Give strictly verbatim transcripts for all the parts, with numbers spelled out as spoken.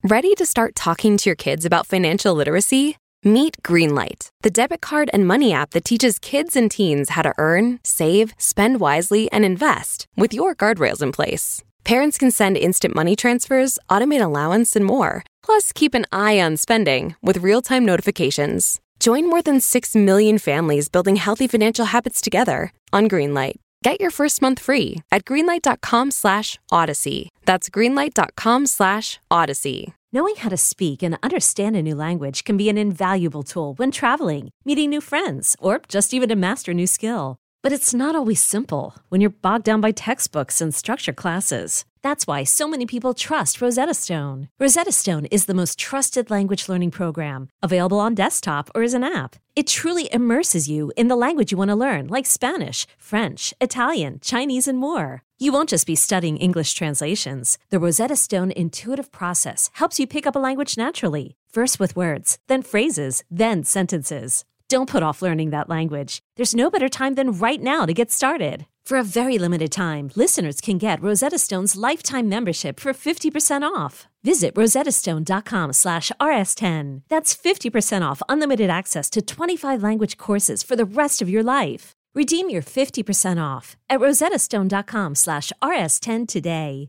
Ready to start talking to your kids about financial literacy? Meet Greenlight, the debit card and money app that teaches kids and teens how to earn, save, spend wisely, and invest with your guardrails in place. Parents can send instant money transfers, automate allowance, and more. Plus, keep an eye on spending with real-time notifications. Join more than six million families building healthy financial habits together on Greenlight. Get your first month free at greenlight.com slash odyssey. That's greenlight.com slash odyssey. Knowing how to speak and understand a new language can be an invaluable tool when traveling, meeting new friends, or just even to master a new skill. But it's not always simple when you're bogged down by textbooks and structured classes. That's why so many people trust Rosetta Stone. Rosetta Stone is the most trusted language learning program, available on desktop or as an app. It truly immerses you in the language you want to learn, like Spanish, French, Italian, Chinese, and more. You won't just be studying English translations. The Rosetta Stone intuitive process helps you pick up a language naturally, first with words, then phrases, then sentences. Don't put off learning that language. There's no better time than right now to get started. For a very limited time, listeners can get Rosetta Stone's lifetime membership for fifty percent off. Visit rosettastone.com slash rs10. That's fifty percent off unlimited access to twenty-five language courses for the rest of your life. Redeem your fifty percent off at rosettastone.com slash rs10 today.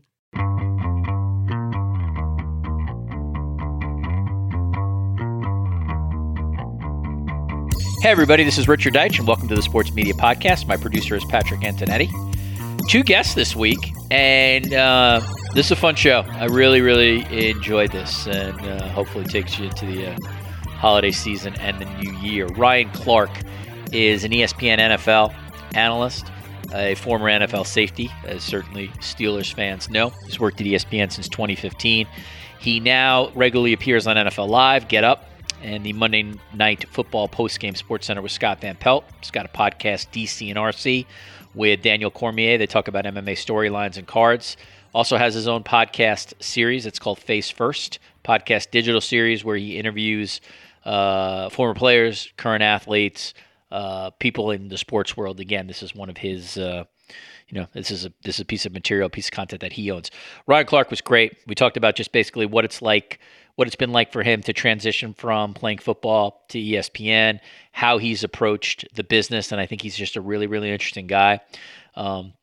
Hey, everybody, this is Richard Deitch, and welcome to the Sports Media Podcast. My producer is Patrick Antonetti. Two guests this week, and uh, this is a fun show. I really, really enjoyed this, and uh, hopefully takes you into the uh, holiday season and the new year. Ryan Clark is an E S P N N F L analyst, a former N F L safety, as certainly Steelers fans know. He's worked at E S P N since twenty fifteen. He now regularly appears on N F L Live, Get Up, and the Monday Night Football postgame Sports Center with Scott Van Pelt. He's got a podcast, D C and R C, with Daniel Cormier. They talk about M M A storylines and cards. Also has his own podcast series. It's called Face First, podcast digital series where he interviews uh, former players, current athletes, uh, people in the sports world. Again, this is one of his, uh, you know, this is a this is a piece of material, a piece of content that he owns. Ryan Clark was great. We talked about just basically what it's like, what it's been like for him to transition from playing football to E S P N, how he's approached the business, and I think he's just a really, really interesting guy. Um,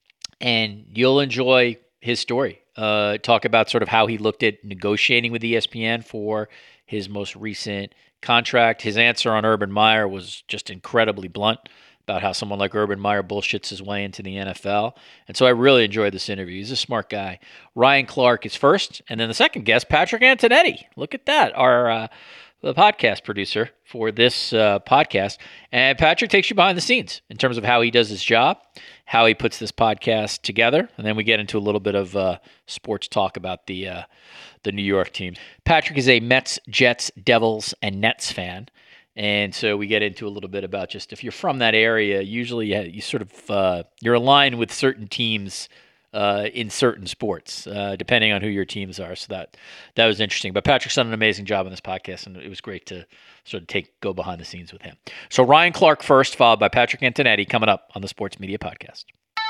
and you'll enjoy his story. Uh, talk about sort of how he looked at negotiating with E S P N for his most recent contract. His answer on Urban Meyer was just incredibly blunt about how someone like Urban Meyer bullshits his way into the N F L. And so I really enjoyed this interview. He's a smart guy. Ryan Clark is first. And then the second guest, Patrick Antonetti. Look at that, our uh, the podcast producer for this uh, podcast. And Patrick takes you behind the scenes in terms of how he does his job, how he puts this podcast together. And then we get into a little bit of uh, sports talk about the, uh, the New York team. Patrick is a Mets, Jets, Devils, and Nets fan. And so we get into a little bit about just if you're from that area, usually you, you sort of uh, you're aligned with certain teams uh, in certain sports, uh, depending on who your teams are. So that that was interesting. But Patrick's done an amazing job on this podcast, and it was great to sort of take go behind the scenes with him. So Ryan Clark first, followed by Patrick Antonetti, coming up on the Sports Media Podcast.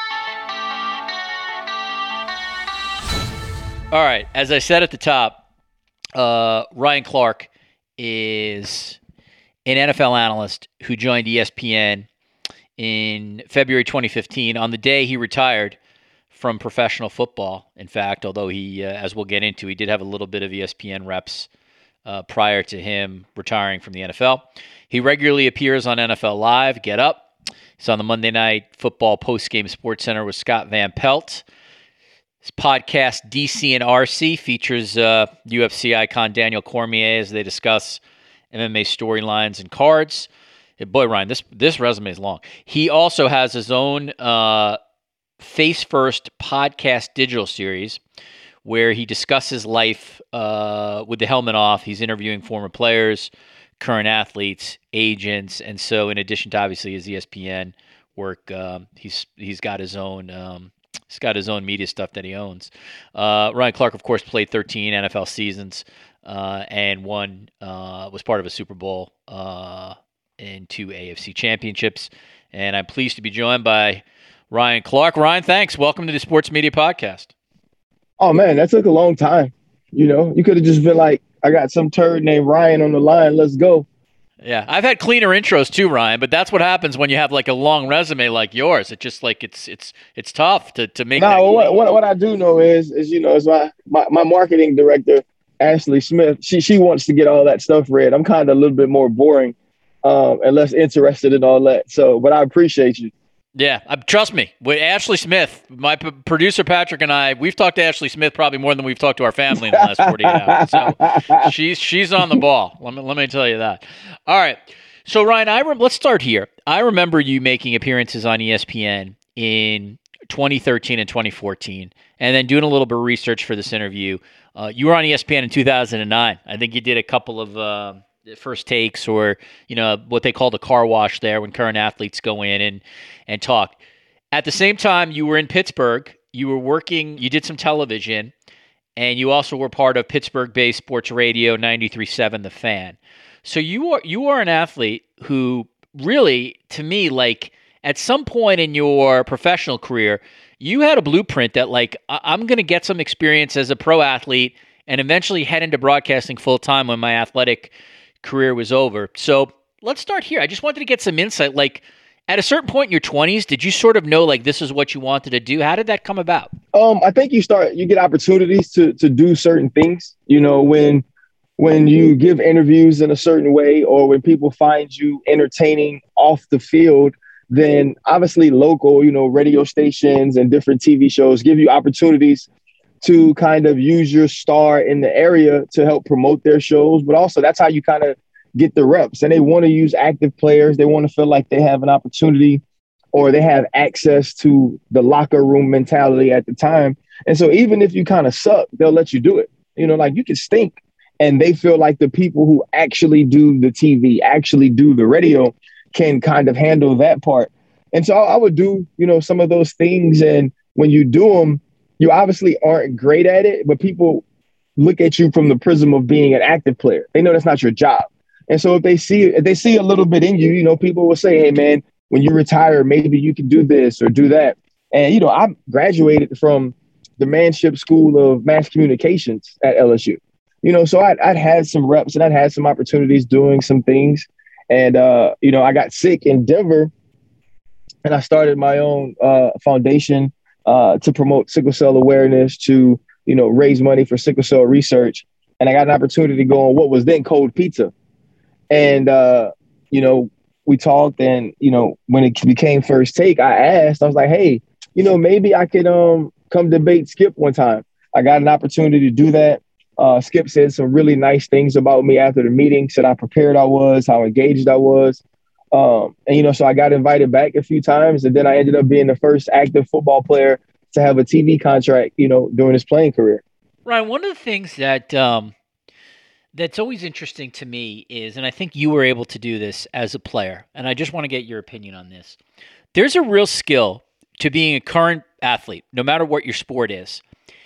All right, as I said at the top, uh, Ryan Clark is an N F L analyst who joined E S P N in February twenty fifteen, on the day he retired from professional football. In fact, although he, uh, as we'll get into, he did have a little bit of E S P N reps uh, prior to him retiring from the N F L. He regularly appears on N F L Live, Get Up. He's on the Monday Night Football postgame Sports Center with Scott Van Pelt. His podcast, D C and R C, features uh, U F C icon Daniel Cormier as they discuss M M A storylines and cards. Boy, Ryan, this this resume is long. He also has his own uh, Face First podcast digital series where he discusses life uh, with the helmet off. He's interviewing former players, current athletes, agents, and so in addition to obviously his E S P N work, um, he's he's got his own um, he's got his own media stuff that he owns. Uh, Ryan Clark, of course, played thirteen N F L seasons. Uh, and one uh, was part of a Super Bowl uh, and two A F C championships. And I'm pleased to be joined by Ryan Clark. Ryan, thanks. Welcome to the Sports Media Podcast. Oh, man, that took a long time. You know, you could have just been like, I got some turd named Ryan on the line. Let's go. Yeah, I've had cleaner intros too, Ryan, but that's what happens when you have like a long resume like yours. It just like it's it's it's tough to, to make no, that nah, what, what what I do know is is you know, is my, my my marketing director, Ashley Smith, she she wants to get all that stuff read. I'm kind of a little bit more boring um, and less interested in all that. So, but I appreciate you. Yeah, uh, trust me. With Ashley Smith, my p- producer Patrick and I, we've talked to Ashley Smith probably more than we've talked to our family in the last forty-eight hours. So she's she's on the ball. Let me let me tell you that. All right. So Ryan, I re- let's start here. I remember you making appearances on E S P N in twenty thirteen and twenty fourteen, and then doing a little bit of research for this interview. Uh, you were on E S P N in two thousand nine. I think you did a couple of uh, first takes, or you know what they call the car wash there, when current athletes go in and and talk. At the same time, you were in Pittsburgh. You were working. You did some television, and you also were part of Pittsburgh-based sports radio ninety-three point seven The Fan. So you are you are an athlete who really, to me, like at some point in your professional career, you had a blueprint that like I- I'm going to get some experience as a pro athlete and eventually head into broadcasting full time when my athletic career was over. So let's start here. I just wanted to get some insight. Like at a certain point in your twenties, did you sort of know like this is what you wanted to do? How did that come about? Um, I think you start you get opportunities to to do certain things. You know, when when you give interviews in a certain way, or when people find you entertaining off the field, then obviously local, you know, radio stations and different T V shows give you opportunities to kind of use your star in the area to help promote their shows. But also that's how you kind of get the reps. And they want to use active players. They want to feel like they have an opportunity, or they have access to the locker room mentality at the time. And so even if you kind of suck, they'll let you do it. You know, like you can stink, and they feel like the people who actually do the T V, actually do the radio, can kind of handle that part. And so I would do, you know, some of those things. And when you do them, you obviously aren't great at it, but people look at you from the prism of being an active player. They know that's not your job. And so if they see if they see a little bit in you, you know, people will say, hey, man, when you retire, maybe you can do this or do that. And, you know, I graduated from the Manship School of Mass Communications at L S U. You know, so I'd, I'd had some reps and I'd had some opportunities doing some things. And, uh, you know, I got sick in Denver, and I started my own uh, foundation uh, to promote sickle cell awareness, to, you know, raise money for sickle cell research. And I got an opportunity to go on what was then Cold Pizza. And, uh, you know, we talked, and, you know, when it became First Take, I asked, I was like, hey, you know, maybe I could um, come debate Skip one time. I got an opportunity to do that. Uh, Skip said some really nice things about me after the meeting, said how prepared I was, how engaged I was. Um, and, you know, so I got invited back a few times, and then I ended up being the first active football player to have a T V contract, you know, during his playing career. Ryan, one of the things that um, that's always interesting to me is, and I think you were able to do this as a player, and I just want to get your opinion on this. There's a real skill to being a current athlete, no matter what your sport is,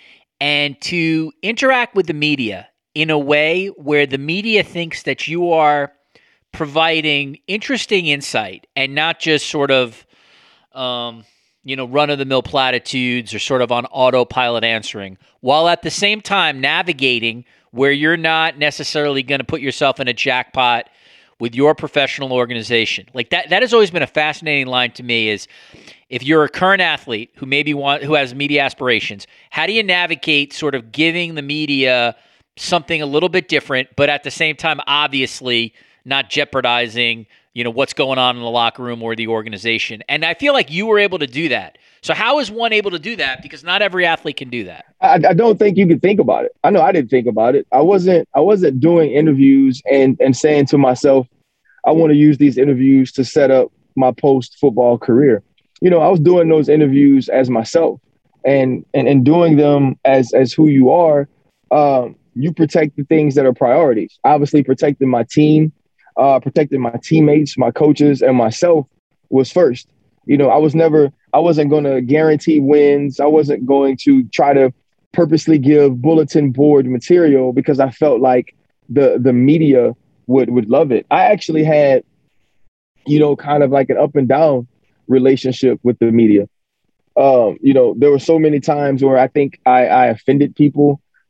and to interact with the media in a way where the media thinks that you are providing interesting insight and not just sort of, um, you know, run-of-the-mill platitudes or sort of on autopilot answering, while at the same time navigating where you're not necessarily going to put yourself in a jackpot with your professional organization. Like that, that has always been a fascinating line to me is, if you're a current athlete who maybe want, who has media aspirations, how do you navigate sort of giving the media something a little bit different, but at the same time, obviously not jeopardizing, you know, what's going on in the locker room or the organization? And I feel like you were able to do that. So how is one able to do that? Because not every athlete can do that. I, I don't think you could think about it. I know I didn't think about it. I wasn't. I wasn't doing interviews and and saying to myself, I want to use these interviews to set up my post-football career. You know, I was doing those interviews as myself, and and, and doing them as as who you are. Um, you protect the things that are priorities. Obviously, protecting my team, uh, protecting my teammates, my coaches, and myself was first. You know, I was never, I wasn't going to guarantee wins. I wasn't going to try to purposely give bulletin board material because I felt like the the media would would love it. I actually had, you know, kind of like an up and down relationship with the media. Um, you know, there were so many times where I think I, I offended people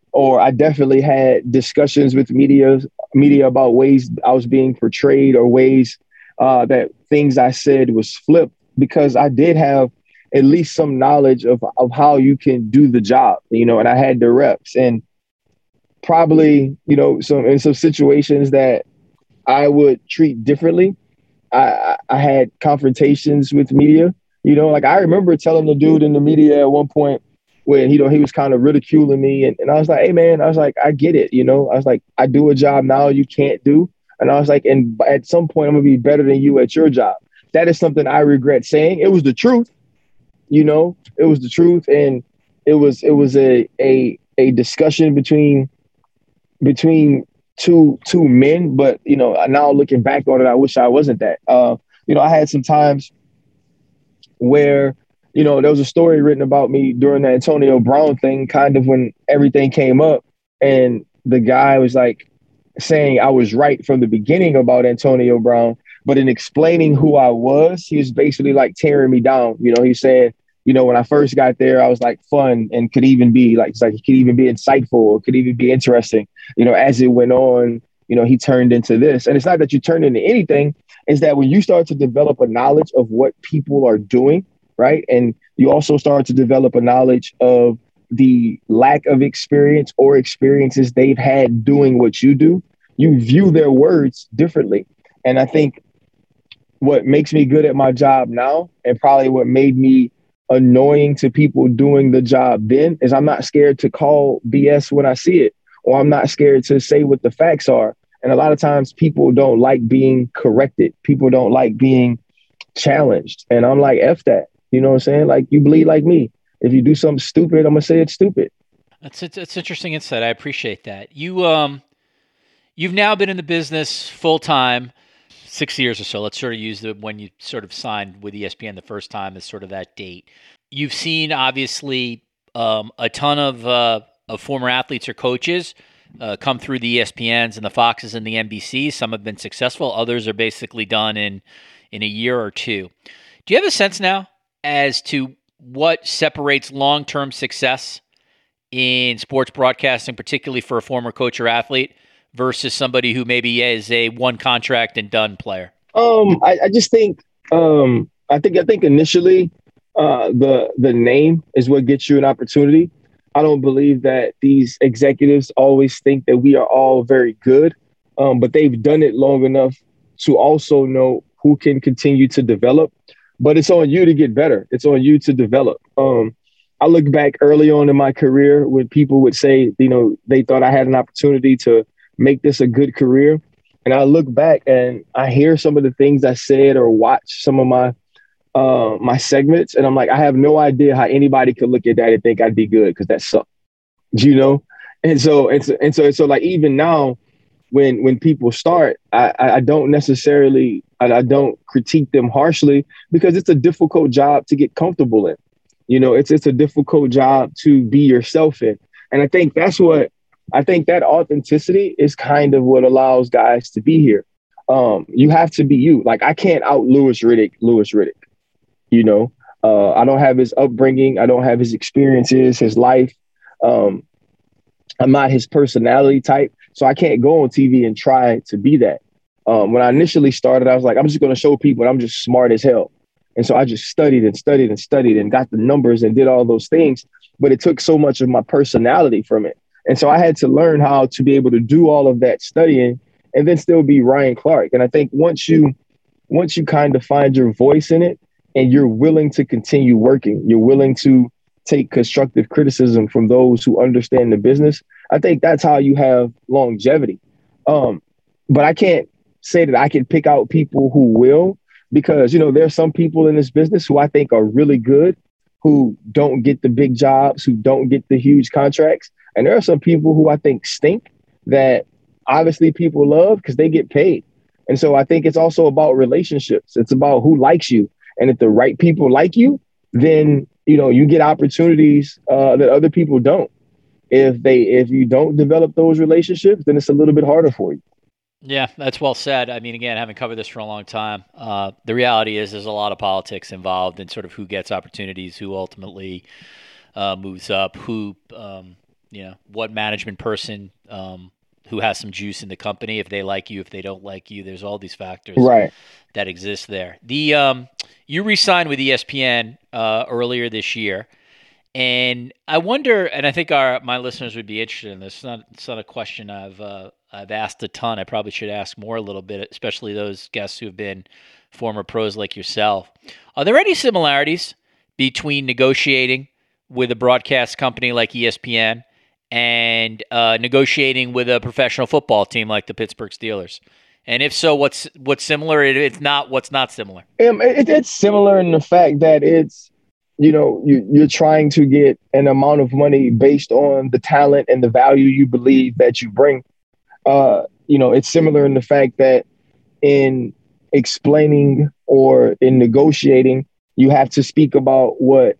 or I definitely had discussions with media media about ways I was being portrayed or ways uh, that things I said was flipped, because I did have at least some knowledge of, of how you can do the job, you know, and I had the reps. And probably, you know, some in some situations that I would treat differently, I, I had confrontations with media. You know, like I remember telling the dude in the media at one point when, you know, he was kind of ridiculing me. And, and I was like, hey, man, I was like, I get it. You know, I was like, I do a job now you can't do. And I was like, and at some point, I'm going to be better than you at your job. That is something I regret saying. It was the truth. You know, it was the truth. And it was it was a a a discussion between between two two men. But, you know, now looking back on it, I wish I wasn't that. Uh, you know, I had some times where, you know, there was a story written about me during the Antonio Brown thing, kind of when everything came up. And the guy was like saying I was right from the beginning about Antonio Brown. But in explaining who I was, he was basically like tearing me down. You know, he's saying, you know, when I first got there, I was like fun and could even be like, it's like it could even be insightful or could even be interesting. You know, as it went on, you know, he turned into this. And it's not that you turn into anything. It's that when you start to develop a knowledge of what people are doing, right? And you also start to develop a knowledge of the lack of experience or experiences they've had doing what you do, you view their words differently. And I think what makes me good at my job now, and probably what made me annoying to people doing the job then, is I'm not scared to call B S when I see it, or I'm not scared to say what the facts are. And a lot of times people don't like being corrected. People don't like being challenged. And I'm like, F that. You know what I'm saying? Like, you bleed like me. If you do something stupid, I'm going to say it's stupid. That's it's interesting insight. I appreciate that. You, um, you've now been in the business full time, six years or so. Let's sort of use the when you sort of signed with E S P N the first time as sort of that date. You've seen obviously um, a ton of uh, of former athletes or coaches uh, come through the E S P Ns and the Foxes and the N B Cs. Some have been successful. Others are basically done in in a year or two. Do you have a sense now as to what separates long-term success in sports broadcasting, particularly for a former coach or athlete, versus somebody who maybe is a one contract and done player? Um, I, I just think, um, I think, I think initially, uh, the the name is what gets you an opportunity. I don't believe that these executives always think that we are all very good, um, but they've done it long enough to also know who can continue to develop. But it's on you to get better. It's on you to develop. Um, I look back early on in my career when people would say, you know, they thought I had an opportunity to make this a good career. And I look back and I hear some of the things I said or watch some of my uh, my segments. And I'm like, I have no idea how anybody could look at that and think I'd be good, because that sucked, you know? And so, and so, and so, so like, even now, when when people start, I, I don't necessarily, I, I don't critique them harshly, because it's a difficult job to get comfortable in. You know, it's it's a difficult job to be yourself in. And I think that's what, I think that authenticity is kind of what allows guys to be here. Um, you have to be you. Like, I can't out Louis Riddick, Louis Riddick, you know. Uh, I don't have his upbringing. I don't have his experiences, his life. Um, I'm not his personality type. So I can't go on T V and try to be that. Um, when I initially started, I was like, I'm just going to show people I'm just smart as hell. And so I just studied and studied and studied and got the numbers and did all those things. But it took so much of my personality from it. And so I had to learn how to be able to do all of that studying and then still be Ryan Clark. And I think once you once you kind of find your voice in it and you're willing to continue working, you're willing to take constructive criticism from those who understand the business, I think that's how you have longevity. Um, but I can't say that I can pick out people who will, because, you know, there's some people in this business who I think are really good, who don't get the big jobs, who don't get the huge contracts. And there are some people who I think stink that obviously people love because they get paid. And so I think it's also about relationships. It's about who likes you. And if the right people like you, then, you know, you get opportunities uh, that other people don't. If they if you don't develop those relationships, then it's a little bit harder for you. Yeah, that's well said. I mean, again, having covered this for a long time, uh, the reality is there's a lot of politics involved in sort of who gets opportunities, who ultimately uh, moves up, who um, you know, what management person um, who has some juice in the company, if they like you, if they don't like you. There's all these factors right. that exist there. The um, you re-signed with E S P N uh, earlier this year, and I wonder, and I think our my listeners would be interested in this. It's not, it's not a question I've uh, I've asked a ton. I probably should ask more a little bit, especially those guests who have been former pros like yourself. Are there any similarities between negotiating with a broadcast company like E S P N and uh, negotiating with a professional football team like the Pittsburgh Steelers? And if so, what's what's similar? If not, what's not similar? Um, it, it's similar in the fact that it's, you know, you, you're trying to get an amount of money based on the talent and the value you believe that you bring. Uh, you know, it's similar in the fact that in explaining or in negotiating, you have to speak about what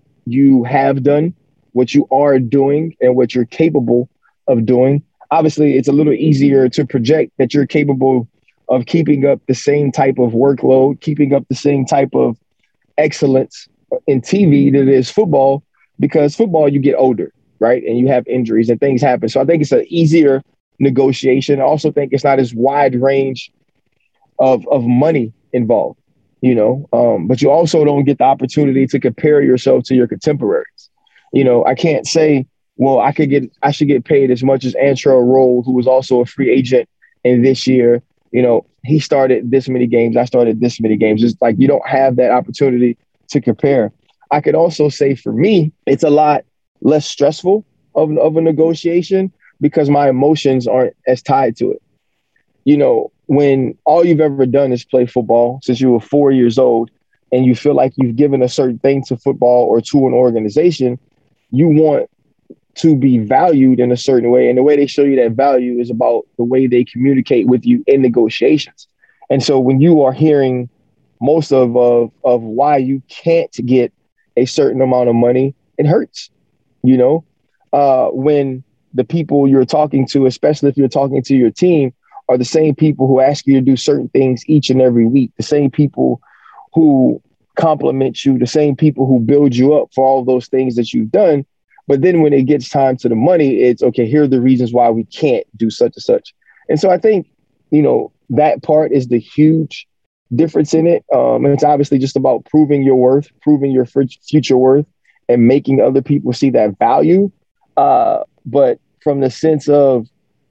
you have done, what you are doing, and what you're capable of doing. Obviously, it's a little easier to project that you're capable of keeping up the same type of workload, keeping up the same type of excellence in T V that is football, because football, you get older, right? And you have injuries and things happen. So I think it's an easier negotiation. I also think it's not as wide range of, of money involved, you know, um, but you also don't get the opportunity to compare yourself to your contemporaries. You know, I can't say, well, I could get, I should get paid as much as Antrell Rolle, who was also a free agent in this year. You know, he started this many games. I started this many games. It's like, you don't have that opportunity to compare. I could also say for me, it's a lot less stressful of, of a negotiation because my emotions aren't as tied to it. You know, when all you've ever done is play football since you were four years old and you feel like you've given a certain thing to football or to an organization, you want to be valued in a certain way. And the way they show you that value is about the way they communicate with you in negotiations. And so when you are hearing most of, of, of why you can't get a certain amount of money, it hurts, you know, uh, when the people you're talking to, especially if you're talking to your team, are the same people who ask you to do certain things each and every week, the same people who compliment you, the same people who build you up for all those things that you've done. But then when it gets time to the money, it's okay, here are the reasons why we can't do such and such. And so I think, you know, that part is the huge difference in it. Um, and it's obviously just about proving your worth, proving your future worth, and making other people see that value. Uh, but from the sense of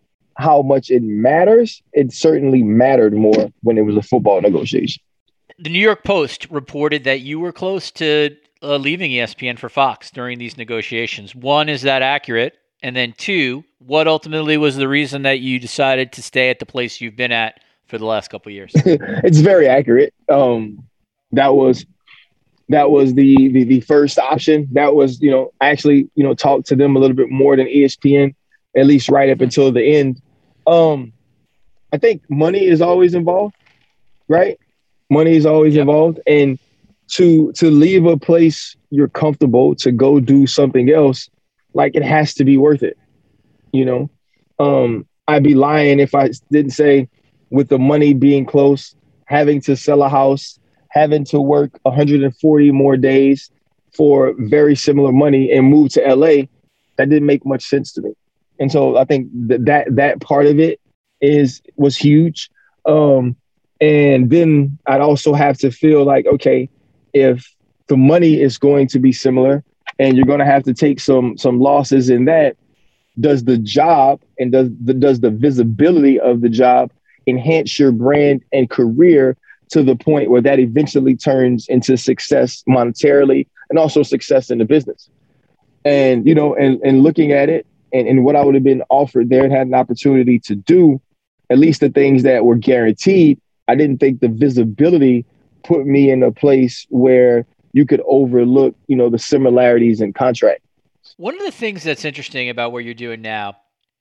how much it matters, it certainly mattered more when it was a football negotiation. The New York Post reported that you were close to uh, leaving E S P N for Fox during these negotiations. One, is that accurate? And then two, what ultimately was the reason that you decided to stay at the place you've been at for the last couple of years? It's very accurate. Um, that was that was the, the the first option. That was, you know, I actually, you know, talked to them a little bit more than E S P N, at least right up until the end. Um, I think money is always involved, right? Money is always yep. involved. And to to leave a place you're comfortable to go do something else, like, it has to be worth it, you know? Um, I'd be lying if I didn't say, with the money being close, having to sell a house, having to work one hundred forty more days for very similar money and move to L A, that didn't make much sense to me. And so I think that that, that part of it is was huge. Um, and then I'd also have to feel like, okay, if the money is going to be similar and you're going to have to take some some losses in that, does the job and does the, does the visibility of the job enhance your brand and career to the point where that eventually turns into success monetarily and also success in the business? And, you know, and, and looking at it and, and what I would have been offered there and had an opportunity to do, at least the things that were guaranteed, I didn't think the visibility put me in a place where you could overlook, you know, the similarities in contract. One of the things that's interesting about what you're doing now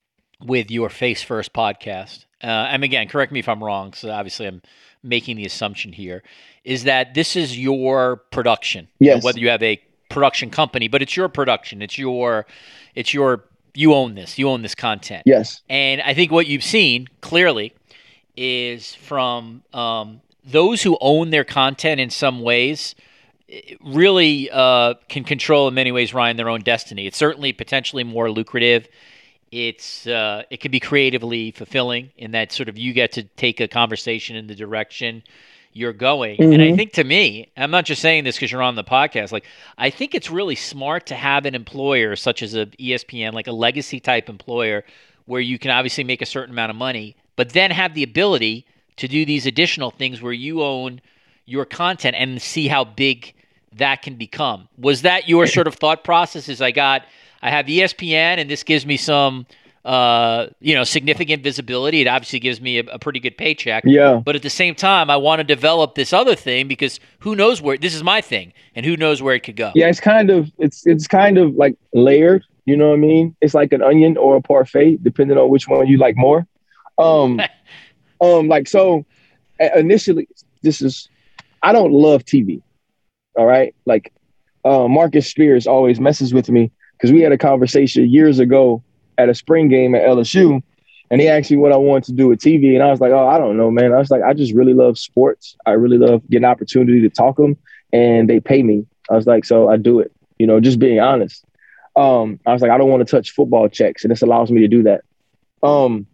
with your Face First podcast, uh, and again, correct me if I'm wrong, so obviously I'm making the assumption here, is that this is your production. Yes. You know, whether you have a production company, but it's your production. It's your, it's your, you own this. You own this content. Yes. And I think what you've seen clearly is from um, those who own their content in some ways, really uh, can control in many ways, Ryan, their own destiny. It's certainly potentially more lucrative. It's uh, it can be creatively fulfilling in that sort of you get to take a conversation in the direction you're going. Mm-hmm. And I think to me, I'm not just saying this because you're on the podcast, like I think it's really smart to have an employer such as a E S P N, like a legacy type employer where you can obviously make a certain amount of money, but then have the ability to do these additional things where you own your content and see how big that can become. Was that your sort of thought process? Is I got, I have E S P N and this gives me some, uh, you know, significant visibility. It obviously gives me a, a pretty good paycheck. Yeah. But at the same time, I want to develop this other thing because who knows where, this is my thing and who knows where it could go. Yeah, it's kind of, it's, it's kind of like layered, you know what I mean? It's like an onion or a parfait, depending on which one you like more. Um, um, like, so initially this is, I don't love T V. All right. Like, uh, Marcus Spears always messes with me because we had a conversation years ago at a spring game at L S U, and he asked me what I wanted to do with T V. And I was like, oh, I don't know, man. I was like, I just really love sports. I really love getting an opportunity to talk them, and they pay me. I was like, so I do it, you know, just being honest. Um, I was like, I don't want to touch football checks, and this allows me to do that. Um,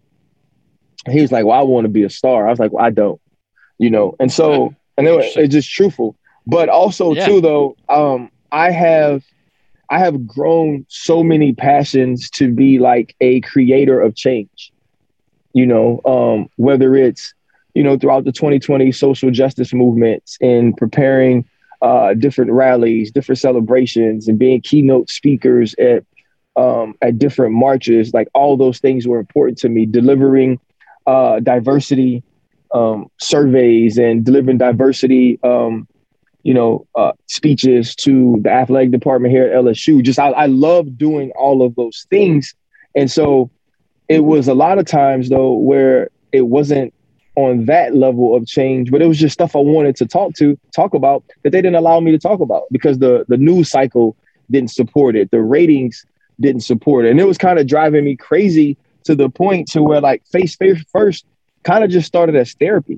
he was like, well, I want to be a star. I was like, well, I don't, you know, and so, and it, it's just truthful. But also, yeah. too, though, um, I have I have grown so many passions to be like a creator of change, you know, um, whether it's, you know, throughout the twenty twenty social justice movements and preparing uh, different rallies, different celebrations and being keynote speakers at um, at different marches. Like all those things were important to me, delivering uh, diversity um, surveys and delivering diversity um you know, uh, speeches to the athletic department here at L S U. Just I, I love doing all of those things. And so it was a lot of times, though, where it wasn't on that level of change, but it was just stuff I wanted to talk to, talk about that they didn't allow me to talk about because the, the news cycle didn't support it. The ratings didn't support it. And it was kind of driving me crazy to the point to where like Face First kind of just started as therapy,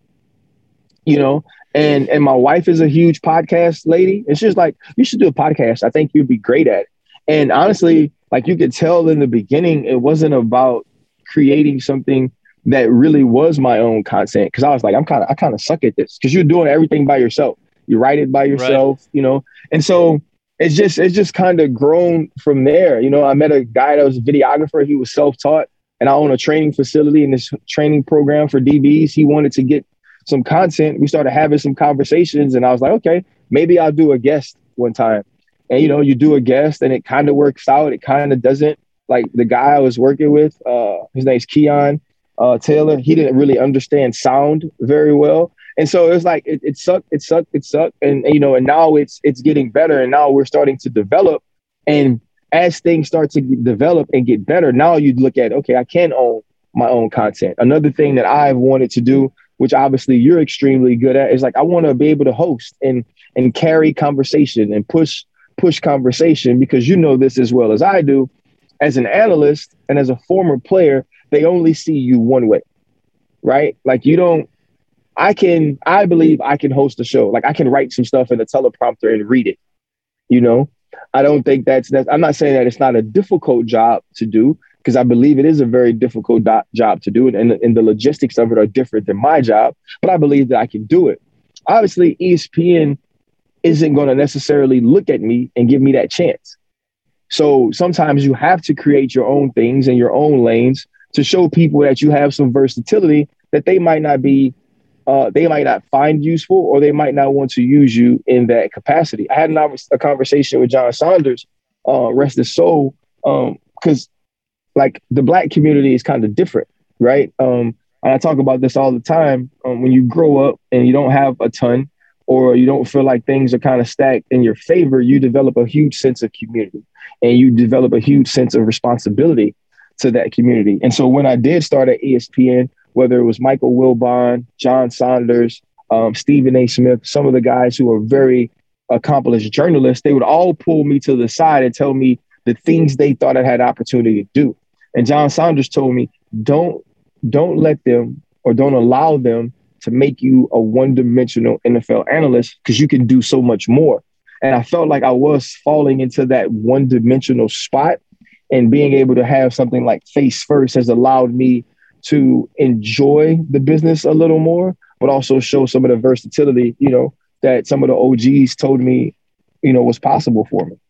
you know? And and my wife is a huge podcast lady. And she's like, you should do a podcast. I think you'd be great at it. And honestly, like you could tell in the beginning, it wasn't about creating something that really was my own content. Cause I was like, I'm kind of, I kind of suck at this because you're doing everything by yourself. You write it by yourself, right. you know? And so it's just, it's just kind of grown from there. You know, I met a guy that was a videographer. He was self-taught and I own a training facility in this training program for D Bs. He wanted to get some content. We started having some conversations and I was like, okay, maybe I'll do a guest one time. And, you know, you do a guest and it kind of works out. It kind of doesn't. Like the guy I was working with, uh, his name's Keon uh, Taylor. He didn't really understand sound very well. And so it was like, it, it sucked, it sucked, it sucked. And, and, you know, and now it's, it's getting better. And now we're starting to develop. And as things start to develop and get better, now you look at, okay, I can own my own content. Another thing that I've wanted to do, which obviously you're extremely good at, is like, I want to be able to host and and carry conversation and push push conversation because you know this as well as I do. As an analyst and as a former player, they only see you one way, right? Like you don't, I can, I believe I can host a show. Like I can write some stuff in a teleprompter and read it, you know? I don't think that's, that's I'm not saying that it's not a difficult job to do, because I believe it is a very difficult do- job to do it. And, and the logistics of it are different than my job, but I believe that I can do it. Obviously, E S P N isn't going to necessarily look at me and give me that chance. So sometimes you have to create your own things and your own lanes to show people that you have some versatility that they might not be, uh, they might not find useful, or they might not want to use you in that capacity. I had an, a conversation with John Saunders, uh, rest his soul, because um, like the Black community is kind of different, right? Um, and I talk about this all the time. Um, when you grow up and you don't have a ton, or you don't feel like things are kind of stacked in your favor, you develop a huge sense of community and you develop a huge sense of responsibility to that community. And so when I did start at E S P N, whether it was Michael Wilbon, John Saunders, um, Stephen A. Smith, some of the guys who are very accomplished journalists, they would all pull me to the side and tell me the things they thought I had opportunity to do. And John Saunders told me, don't, don't let them or don't allow them to make you a one-dimensional N F L analyst because you can do so much more. And I felt like I was falling into that one-dimensional spot, and being able to have something like Face First has allowed me to enjoy the business a little more, but also show some of the versatility, you know, that some of the O Gs told me, you know, was possible for me.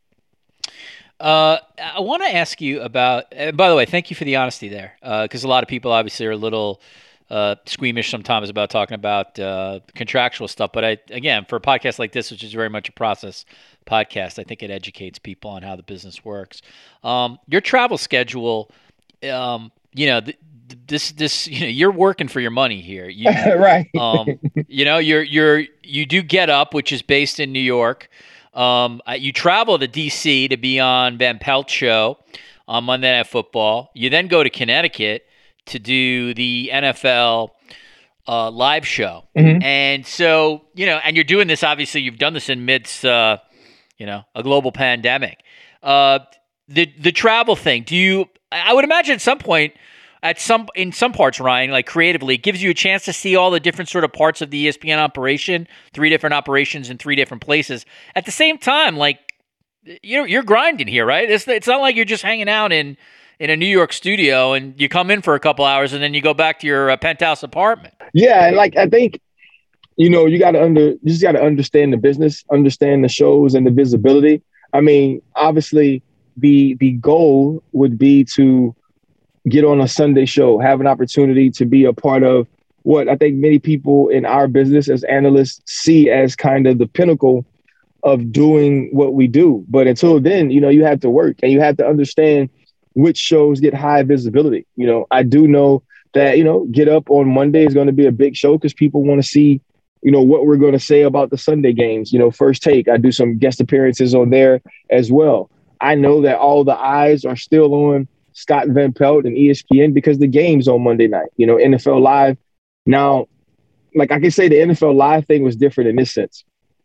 Uh, I want to ask you about, and by the way, thank you for the honesty there, because uh, a lot of people obviously are a little uh, squeamish sometimes about talking about uh, contractual stuff. But I, again, for a podcast like this, which is very much a process podcast, I think it educates people on how the business works. Um, your travel schedule, um, you know, th- this, this, you know, you're working for your money here. You, right. um, you know, you're, you're, you do Get Up, which is based in New York. Um, you travel to D C to be on Van Pelt's show on Monday Night Football. You then go to Connecticut to do the N F L uh, live show. Mm-hmm. And so, you know, and you're doing this, obviously you've done this in midst, uh, you know, a global pandemic. Uh, the, the travel thing, do you, I would imagine at some point, At some in some parts, Ryan, like creatively, it gives you a chance to see all the different sort of parts of the E S P N operation, three different operations in three different places. At the same time, like you're you're grinding here, right? It's it's not like you're just hanging out in in a New York studio and you come in for a couple hours and then you go back to your uh, penthouse apartment. Yeah, and like I think, you know, you got to under you just got to understand the business, understand the shows and the visibility. I mean, obviously, the the goal would be to get on a Sunday show, have an opportunity to be a part of what I think many people in our business as analysts see as kind of the pinnacle of doing what we do. But until then, you know, you have to work and you have to understand which shows get high visibility. You know, I do know that, you know, Get Up on Monday is going to be a big show because people want to see, you know, what we're going to say about the Sunday games. You know, First Take, I do some guest appearances on there as well. I know that all the eyes are still on Scott Van Pelt and E S P N because the game's on Monday night, you know, N F L Live. Now, like I can say the N F L Live thing was different in this sense.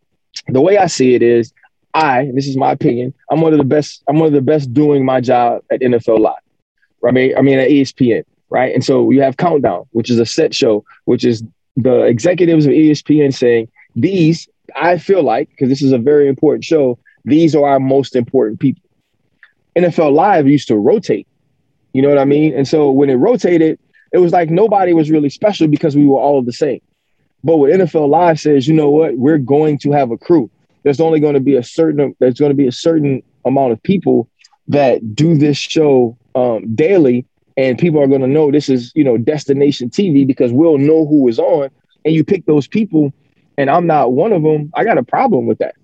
The way I see it is I, this is my opinion, I'm one of the best, I'm one of the best doing my job at N F L Live. I mean, I mean at E S P N, right? And so you have Countdown, which is a set show, which is the executives of E S P N saying, these, I feel like, because this is a very important show, these are our most important people. N F L Live used to rotate. You know what I mean? And so when it rotated, it was like nobody was really special because we were all the same. But what N F L Live says, you know what, we're going to have a crew. There's only going to be a certain, there's going to be a certain amount of people that do this show um, daily. And people are going to know this is, you know, destination T V because we'll know who is on. And you pick those people and I'm not one of them. I got a problem with that,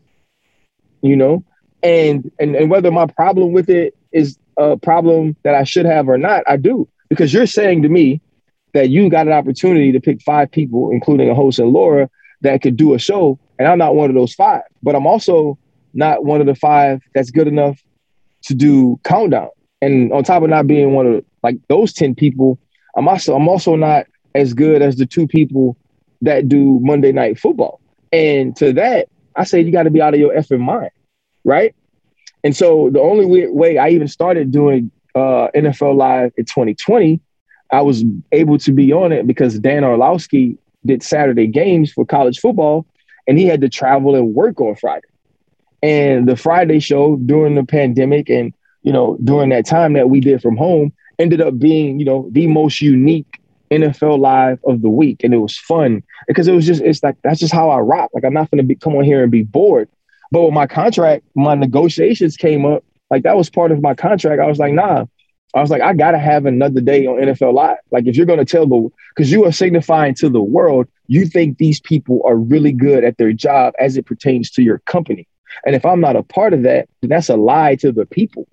you know, and, and, and whether my problem with it is a problem that I should have or not, I do. Because you're saying to me that you got an opportunity to pick five people, including a host and Laura, that could do a show. And I'm not one of those five. But I'm also not one of the five that's good enough to do Countdown. And on top of not being one of like those ten people, I'm also I'm also not as good as the two people that do Monday Night Football. And to that, I say you got to be out of your effing mind, right? And so the only way I even started doing uh, N F L Live in twenty twenty, I was able to be on it because Dan Orlowski did Saturday games for college football, and he had to travel and work on Friday. And the Friday show during the pandemic and, you know, during that time that we did from home ended up being, you know, the most unique N F L Live of the week. And it was fun because it was just, it's like, that's just how I rock. Like, I'm not going to be come on here and be bored. But with my contract, my negotiations came up, like that was part of my contract. I was like, nah, I was like, I got to have another day on N F L Live. Like, if you're going to tell the, because you are signifying to the world, you think these people are really good at their job as it pertains to your company. And if I'm not a part of that, then that's a lie to the people.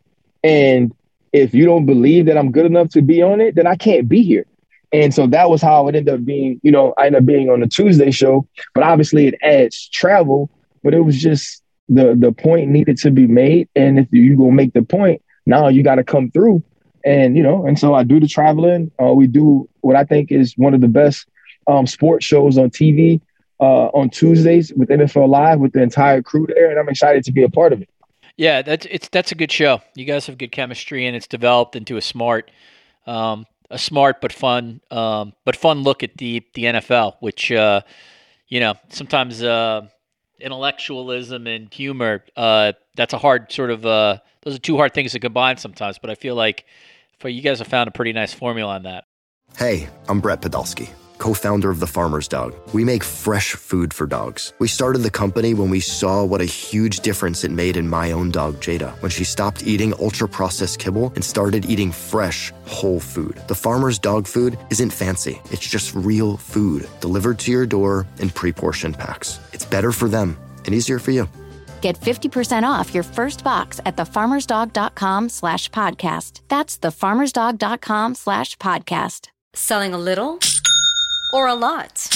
And if you don't believe that I'm good enough to be on it, then I can't be here. And so that was how it ended up being, you know, I ended up being on the Tuesday show, but obviously it adds travel. But it was just the the point needed to be made. And if you go make the point, now you got to come through. And, you know, and so I do the traveling. Uh, we do what I think is one of the best um, sports shows on T V uh, on Tuesdays with N F L Live with the entire crew there. And I'm excited to be a part of it. Yeah, that's it's that's a good show. You guys have good chemistry and it's developed into a smart, um, a smart but fun, um, but fun look at the the N F L, which uh, you know sometimes uh, intellectualism and humor. Uh, that's a hard sort of. Uh, those are two hard things to combine sometimes. But I feel like for you guys have found a pretty nice formula on that. Hey, I'm Brett Podolsky, co-founder of The Farmer's Dog. We make fresh food for dogs. We started the company when we saw what a huge difference it made in my own dog, Jada, when she stopped eating ultra-processed kibble and started eating fresh, whole food. The Farmer's Dog food isn't fancy. It's just real food delivered to your door in pre-portioned packs. It's better for them and easier for you. Get fifty percent off your first box at thefarmersdog.com slash podcast. That's thefarmersdog.com slash podcast. Selling a little or a lot?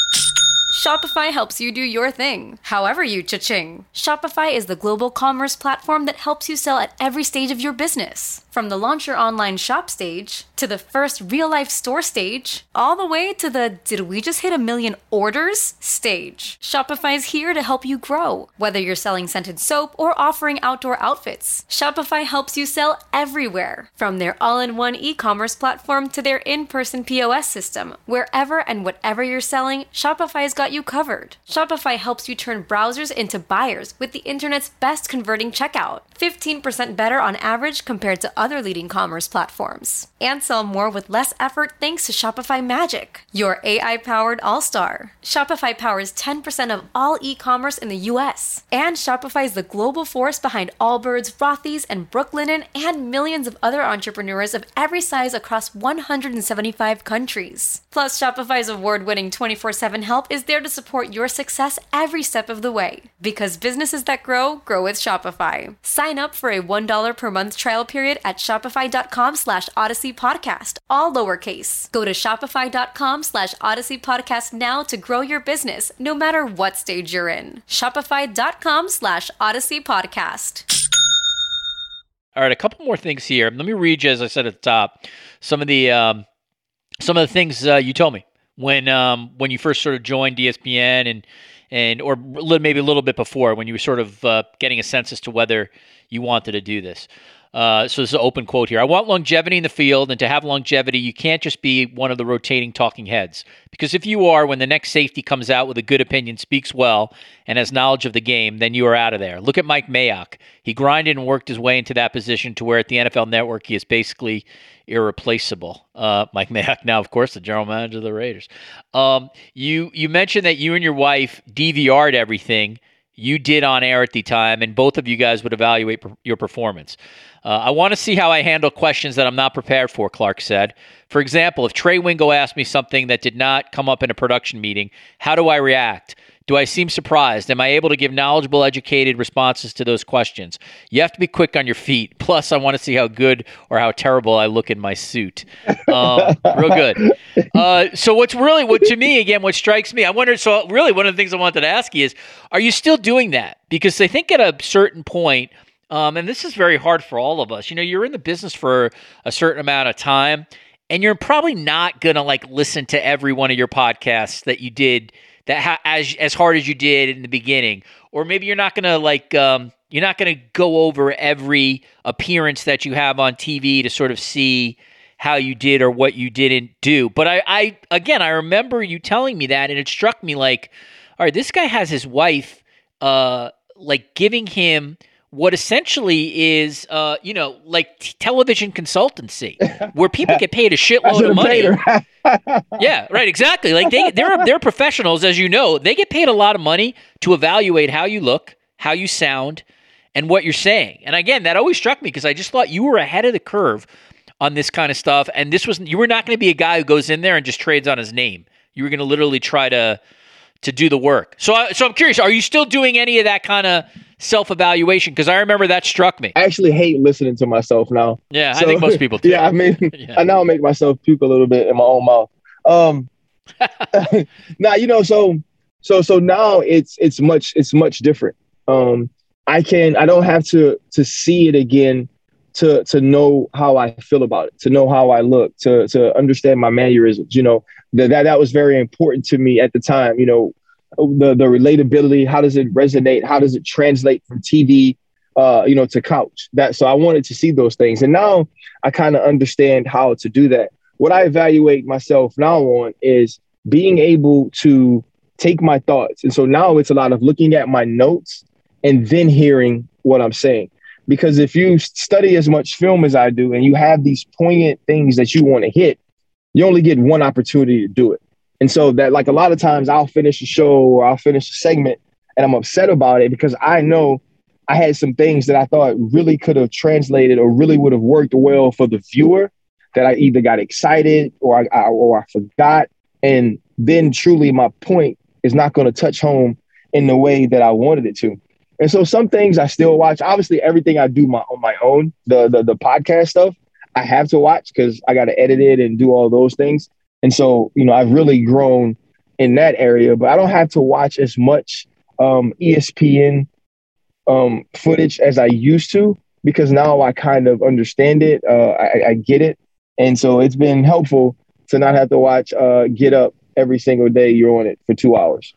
Shopify helps you do your thing, however you cha-ching. Shopify is the global commerce platform that helps you sell at every stage of your business. From the launch your online shop stage, to the first real-life store stage, all the way to the did we just hit a million orders stage. Shopify's here to help you grow. Whether you're selling scented soap or offering outdoor outfits, Shopify helps you sell everywhere. From their all-in-one e-commerce platform to their in-person P O S system, wherever and whatever you're selling, Shopify's got you covered. Shopify helps you turn browsers into buyers with the internet's best converting checkout. fifteen percent better on average compared to other leading commerce platforms. And sell more with less effort thanks to Shopify Magic, your A I-powered all-star. Shopify powers ten percent of all e-commerce in the U S. And Shopify is the global force behind Allbirds, Rothy's, and Brooklinen, and millions of other entrepreneurs of every size across one hundred seventy-five countries. Plus, Shopify's award-winning twenty-four seven help is there to support your success every step of the way. Because businesses that grow, grow with Shopify. Sign up for a one dollar per month trial period at shopify.com slash Odyssey Podcast, all lowercase. Go to shopify.com slash Odyssey Podcast now to grow your business, no matter what stage you're in. Shopify.com slash Odyssey Podcast. All right, a couple more things here. Let me read you, as I said at the top, some of the um, some of the things uh, you told me when um, when you first sort of joined E S P N and and or maybe a little bit before when you were sort of uh, getting a sense as to whether you wanted to do this. Uh, so this is an open quote here. I want longevity in the field, and to have longevity, you can't just be one of the rotating talking heads. Because if you are, when the next safety comes out with a good opinion, speaks well, and has knowledge of the game, then you are out of there. Look at Mike Mayock. He grinded and worked his way into that position to where at the N F L Network, he is basically irreplaceable. Uh, Mike Mayock now, of course, the general manager of the Raiders. Um, you, you mentioned that you and your wife D V R'd everything you did on air at the time, and both of you guys would evaluate per- your performance. Uh, I want to see how I handle questions that I'm not prepared for, Clark said. For example, if Trey Wingo asked me something that did not come up in a production meeting, how do I react? Do I seem surprised? Am I able to give knowledgeable, educated responses to those questions? You have to be quick on your feet. Plus, I want to see how good or how terrible I look in my suit. Um, real good. Uh, so what's really, what to me, again, what strikes me, I wonder, so really one of the things I wanted to ask you is, are you still doing that? Because I think at a certain point, Um, and this is very hard for all of us. You know, you're in the business for a certain amount of time, and you're probably not going to like listen to every one of your podcasts that you did that ha- as as hard as you did in the beginning, or maybe you're not going to like um, you're not going to go over every appearance that you have on T V to sort of see how you did or what you didn't do. But I, I again, I remember you telling me that, and it struck me like, all right, this guy has his wife uh, like giving him what essentially is, uh, you know, like t- television consultancy, where people get paid a shitload of money. Yeah, right, exactly. Like they, they're they're professionals, as you know. They get paid a lot of money to evaluate how you look, how you sound, and what you're saying. And again, that always struck me because I just thought you were ahead of the curve on this kind of stuff. And this was you were not going to be a guy who goes in there and just trades on his name. You were going to literally try to to do the work. So, I, so I'm curious, are you still doing any of that kind of self-evaluation? Because I remember that struck me. I actually hate listening to myself now. Yeah, so, I think most people do. Yeah, I mean, yeah. I now make myself puke a little bit in my own mouth. Um, now, you know, so so so now it's it's much it's much different. Um, I can I don't have to to see it again to to know how I feel about it, to know how I look, to to understand my mannerisms. You know, that that, that was very important to me at the time. You know, the the relatability, how does it resonate? How does it translate from T V, uh, you know, to couch? That so I wanted to see those things, and now I kind of understand how to do that. what I evaluate myself now on is being able to take my thoughts. And so now it's a lot of looking at my notes and then hearing what I'm saying. Because if you study as much film as I do and you have these poignant things that you want to hit, you only get one opportunity to do it. And so that, like, a lot of times I'll finish a show or I'll finish a segment and I'm upset about it because I know I had some things that I thought really could have translated or really would have worked well for the viewer that I either got excited or I, I or I forgot. And then truly my point is not going to touch home in the way that I wanted it to. And so some things I still watch. Obviously, everything I do my, on my own, the, the, the podcast stuff, I have to watch because I got to edit it and do all those things. And so, you know, I've really grown in that area, but I don't have to watch as much um, E S P N um, footage as I used to because now I kind of understand it. Uh, I, I get it. And so it's been helpful to not have to watch uh, Get Up every single day you're on it for two hours.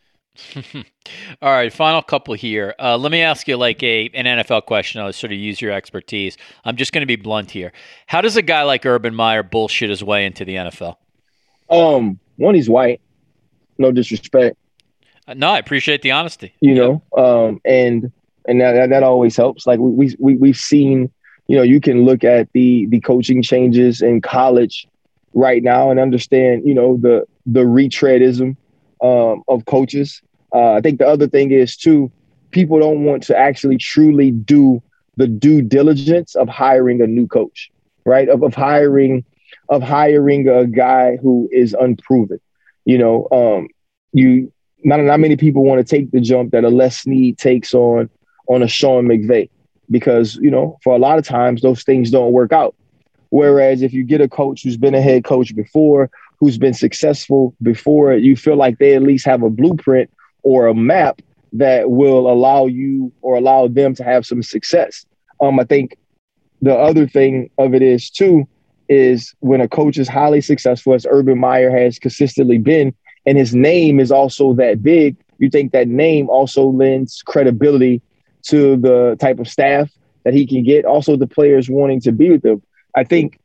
All right, final couple here. Uh, let me ask you like a an N F L question. I'll sort of use your expertise. I'm just going to be blunt here. How does a guy like Urban Meyer bullshit his way into the N F L? Um, one, he's white. No disrespect. Uh, no, I appreciate the honesty. You know, um, and and that that always helps. Like we we we've seen. You know, you can look at the the coaching changes in college right now and understand. You know, the the retreadism um, of coaches. Uh, I think the other thing is, too, people don't want to actually truly do the due diligence of hiring a new coach, right? Of, of hiring of hiring a guy who is unproven. You know, um, you not, not many people want to take the jump that a Les Snead takes on on a Sean McVay because, you know, for a lot of times those things don't work out. Whereas if you get a coach who's been a head coach before, who's been successful before, you feel like they at least have a blueprint or a map that will allow you or allow them to have some success. Um, I think the other thing of it is, too, is when a coach is highly successful, as Urban Meyer has consistently been, and his name is also that big, you think that name also lends credibility to the type of staff that he can get, also the players wanting to be with him. I think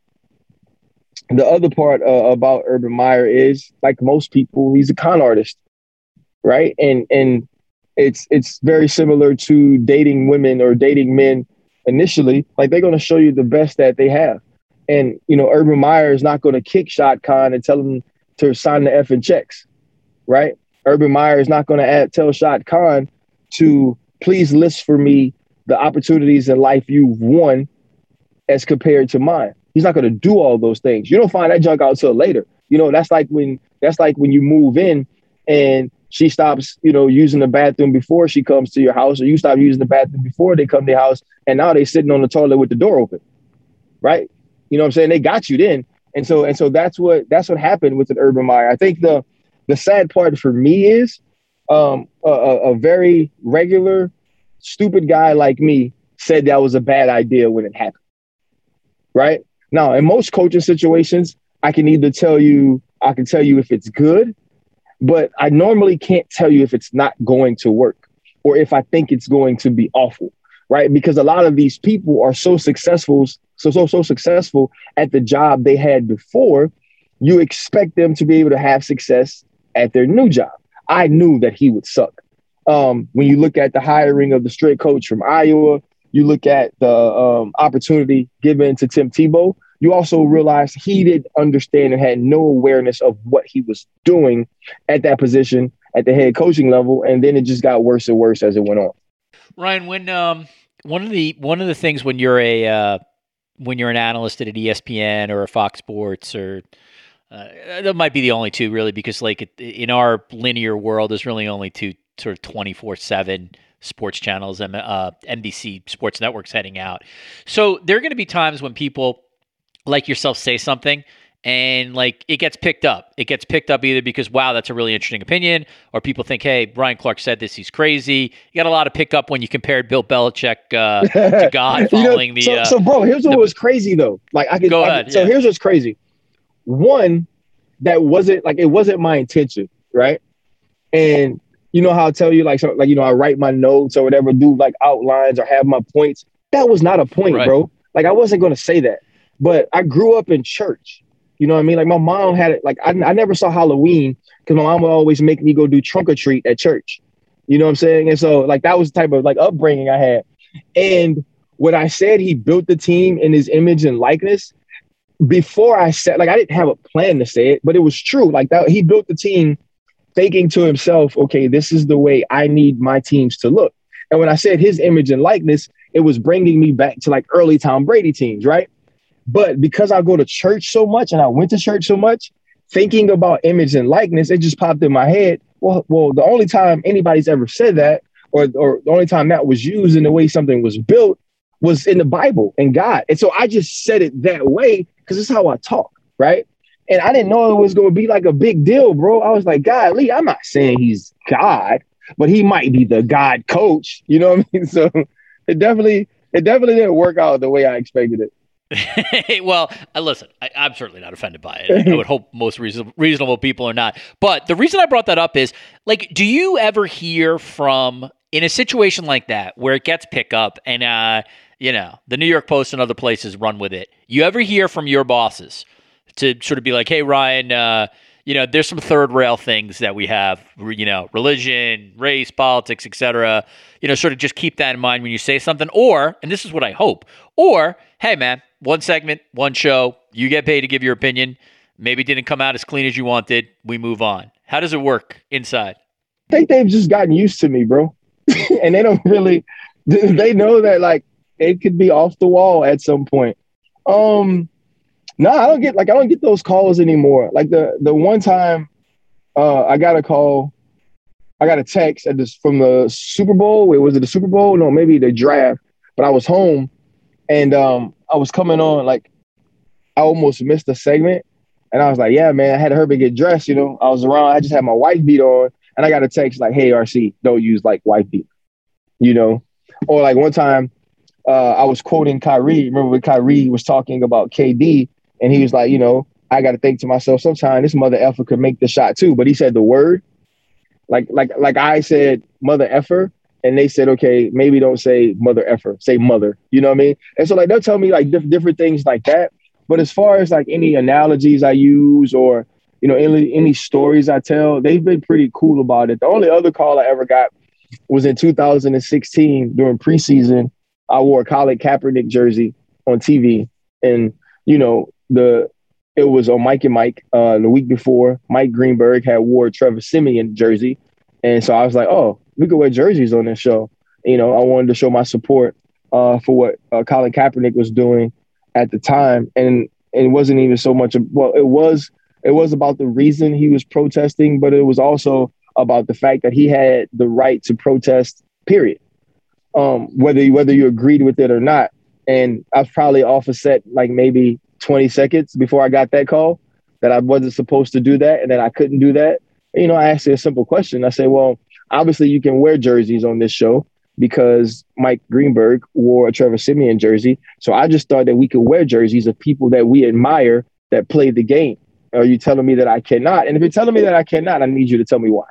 the other part uh, about Urban Meyer is, like most people, he's a con artist. Right. And and it's it's very similar to dating women or dating men initially. Like they're going to show you the best that they have. And, you know, Urban Meyer is not going to kick Shad Khan and tell him to sign the effing checks. Right. Urban Meyer is not going to add, tell Shad Khan to please list for me the opportunities in life you've won as compared to mine. He's not going to do all those things. You don't find that junk out till later. You know, that's like when that's like when you move in and she stops, you know, using the bathroom before she comes to your house, or you stop using the bathroom before they come to your house, and now they're sitting on the toilet with the door open, right? You know what I'm saying? They got you then. And so and so that's what that's what happened with an Urban Meyer. I think the the sad part for me is um, a, a very regular, stupid guy like me said that was a bad idea when it happened, right? Now, in most coaching situations, I can either tell you, I can tell you if it's good, but I normally can't tell you if it's not going to work or if I think it's going to be awful, right? Because a lot of these people are so successful, so, so, so successful at the job they had before, you expect them to be able to have success at their new job. I knew that he would suck. Um, when you look at the hiring of the straight coach from Iowa, you look at the um, opportunity given to Tim Tebow, you also realize he didn't understand and had no awareness of what he was doing at that position at the head coaching level. And then it just got worse and worse as it went on. Ryan, when um, one of the one of the things when you're a uh, when you're an analyst at an E S P N or a Fox Sports or uh, that might be the only two really, because like it, in our linear world, there's really only two sort of twenty-four seven sports channels and uh, N B C Sports Network's heading out. So there are going to be times when people like yourself say something and like it gets picked up. It gets picked up either because, wow, that's a really interesting opinion, or people think, hey, Brian Clark said this, he's crazy. You got a lot of pickup when you compared Bill Belichick uh, to God following you know, the... So, uh, so, bro, here's what the, was crazy, though. Like I could Go I ahead. Could, so yeah. here's what's crazy. One, that wasn't like, it wasn't my intention, right? And you know how I tell you, like, so, like, you know, I write my notes or whatever, do like outlines or have my points. That was not a point, right. bro. Like I wasn't going to say that. But I grew up in church. You know what I mean? Like my mom had it. Like I, I never saw Halloween because my mom would always make me go do trunk or treat at church. You know what I'm saying? And so like that was the type of like upbringing I had. And when I said he built the team in his image and likeness, before I said, like I didn't have a plan to say it, but it was true. Like that, he built the team thinking to himself, okay, this is the way I need my teams to look. And when I said his image and likeness, it was bringing me back to like early Tom Brady teams, right? But because I go to church so much and I went to church so much, thinking about image and likeness, it just popped in my head. Well, well, the only time anybody's ever said that, or, or the only time that was used in the way something was built, was in the Bible and God. And so I just said it that way because it's how I talk, right? And I didn't know it was going to be like a big deal, bro. I was like, God, Lee, I'm not saying he's God, but he might be the God coach. You know what I mean? So it definitely, it definitely didn't work out the way I expected it. Well, uh, listen, I, I'm certainly not offended by it. I would hope most reason, reasonable people are not. But the reason I brought that up is, like, do you ever hear from, in a situation like that, where it gets picked up and, uh, you know, the New York Post and other places run with it, you ever hear from your bosses to sort of be like, hey, Ryan, uh, you know, there's some third rail things that we have, you know, religion, race, politics, et cetera, you know, sort of just keep that in mind when you say something. Or, and this is what I hope, or, hey, man, one segment, one show, you get paid to give your opinion. Maybe it didn't come out as clean as you wanted. We move on. How does it work inside? I think they've just gotten used to me, bro. And they don't really, they know that like it could be off the wall at some point. Um, no, I don't get like, I don't get those calls anymore. Like the, the one time uh, I got a call, I got a text at this from the Super Bowl. Wait, was it the Super Bowl? No, maybe the draft, but I was home and um, I was coming on, like I almost missed a segment. And I was like, yeah, man, I had to hurry to get dressed. You know, I was around, I just had my wife beat on and I got a text like, hey, R C, don't use like wife beat, you know? Or like one time uh, I was quoting Kyrie. Remember when Kyrie was talking about K D and he was like, you know, I got to think to myself, sometime this mother effer could make the shot too. But he said the word, like, like, like I said, mother effer. And they said, okay, maybe don't say mother effer, say mother, you know what I mean? And so like, they'll tell me like diff- different things like that. But as far as like any analogies I use or, you know, any, any stories I tell, they've been pretty cool about it. The only other call I ever got was in two thousand sixteen during preseason. I wore a Colin Kaepernick jersey on T V. And, you know, the it was on Mike and Mike uh, the week before. Mike Greenberg had wore a Trevor Siemian jersey. And so I was like, oh, we could wear jerseys on this show. You know, I wanted to show my support uh, for what uh, Colin Kaepernick was doing at the time. And, and it wasn't even so much, of, well, it was, it was about the reason he was protesting, but it was also about the fact that he had the right to protest, period. Um, whether, whether you agreed with it or not. And I was probably off a set like maybe twenty seconds before I got that call that I wasn't supposed to do that and that I couldn't do that. You know, I asked you a simple question. I said, well, obviously you can wear jerseys on this show because Mike Greenberg wore a Trevor Siemian jersey. So I just thought that we could wear jerseys of people that we admire that played the game. Are you telling me that I cannot? And if you're telling me that I cannot, I need you to tell me why.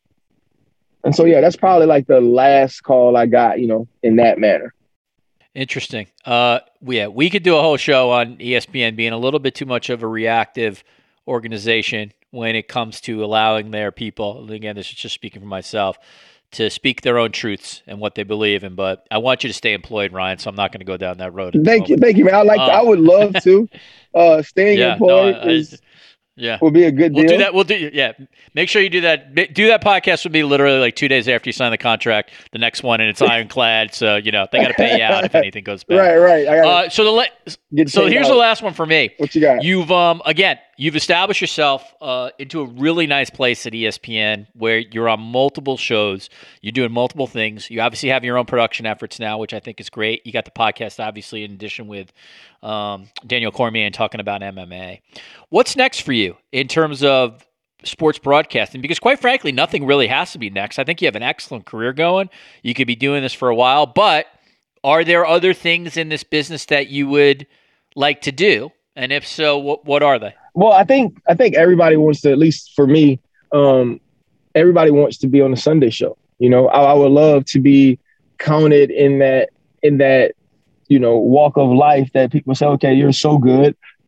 And so, yeah, that's probably like the last call I got, you know, in that manner. Interesting. Uh, yeah, we could do a whole show on E S P N being a little bit too much of a reactive organization when it comes to allowing their people, again, this is just speaking for myself, to speak their own truths and what they believe in. But I want you to stay employed, Ryan, so I'm not going to go down that road. Thank you. Thank you, man. I like. Uh, I would love to. Uh, staying yeah, employed no, I, is, I, yeah. would be a good we'll deal. do that. We'll do yeah. Make sure you do that. Do that podcast would be literally like two days after you sign the contract. The next one, and it's ironclad. So you know they got to pay you out if anything goes bad. Right, right. I uh, so the la- so here's out. the last one for me. What you got? You've um again you've established yourself uh, into a really nice place at E S P N where you're on multiple shows. You're doing multiple things. You obviously have your own production efforts now, which I think is great. You got the podcast, obviously, in addition with um, Daniel Cormier and talking about M M A. What's next for you in terms of sports broadcasting? Because quite frankly, nothing really has to be next. I think you have an excellent career going. You could be doing this for a while, but are there other things in this business that you would like to do? And if so, what, what are they? Well, I think I think everybody wants to, at least for me, um, everybody wants to be on the Sunday show. You know, I, I would love to be counted in that in that, you know, walk of life that people say, okay, you're so good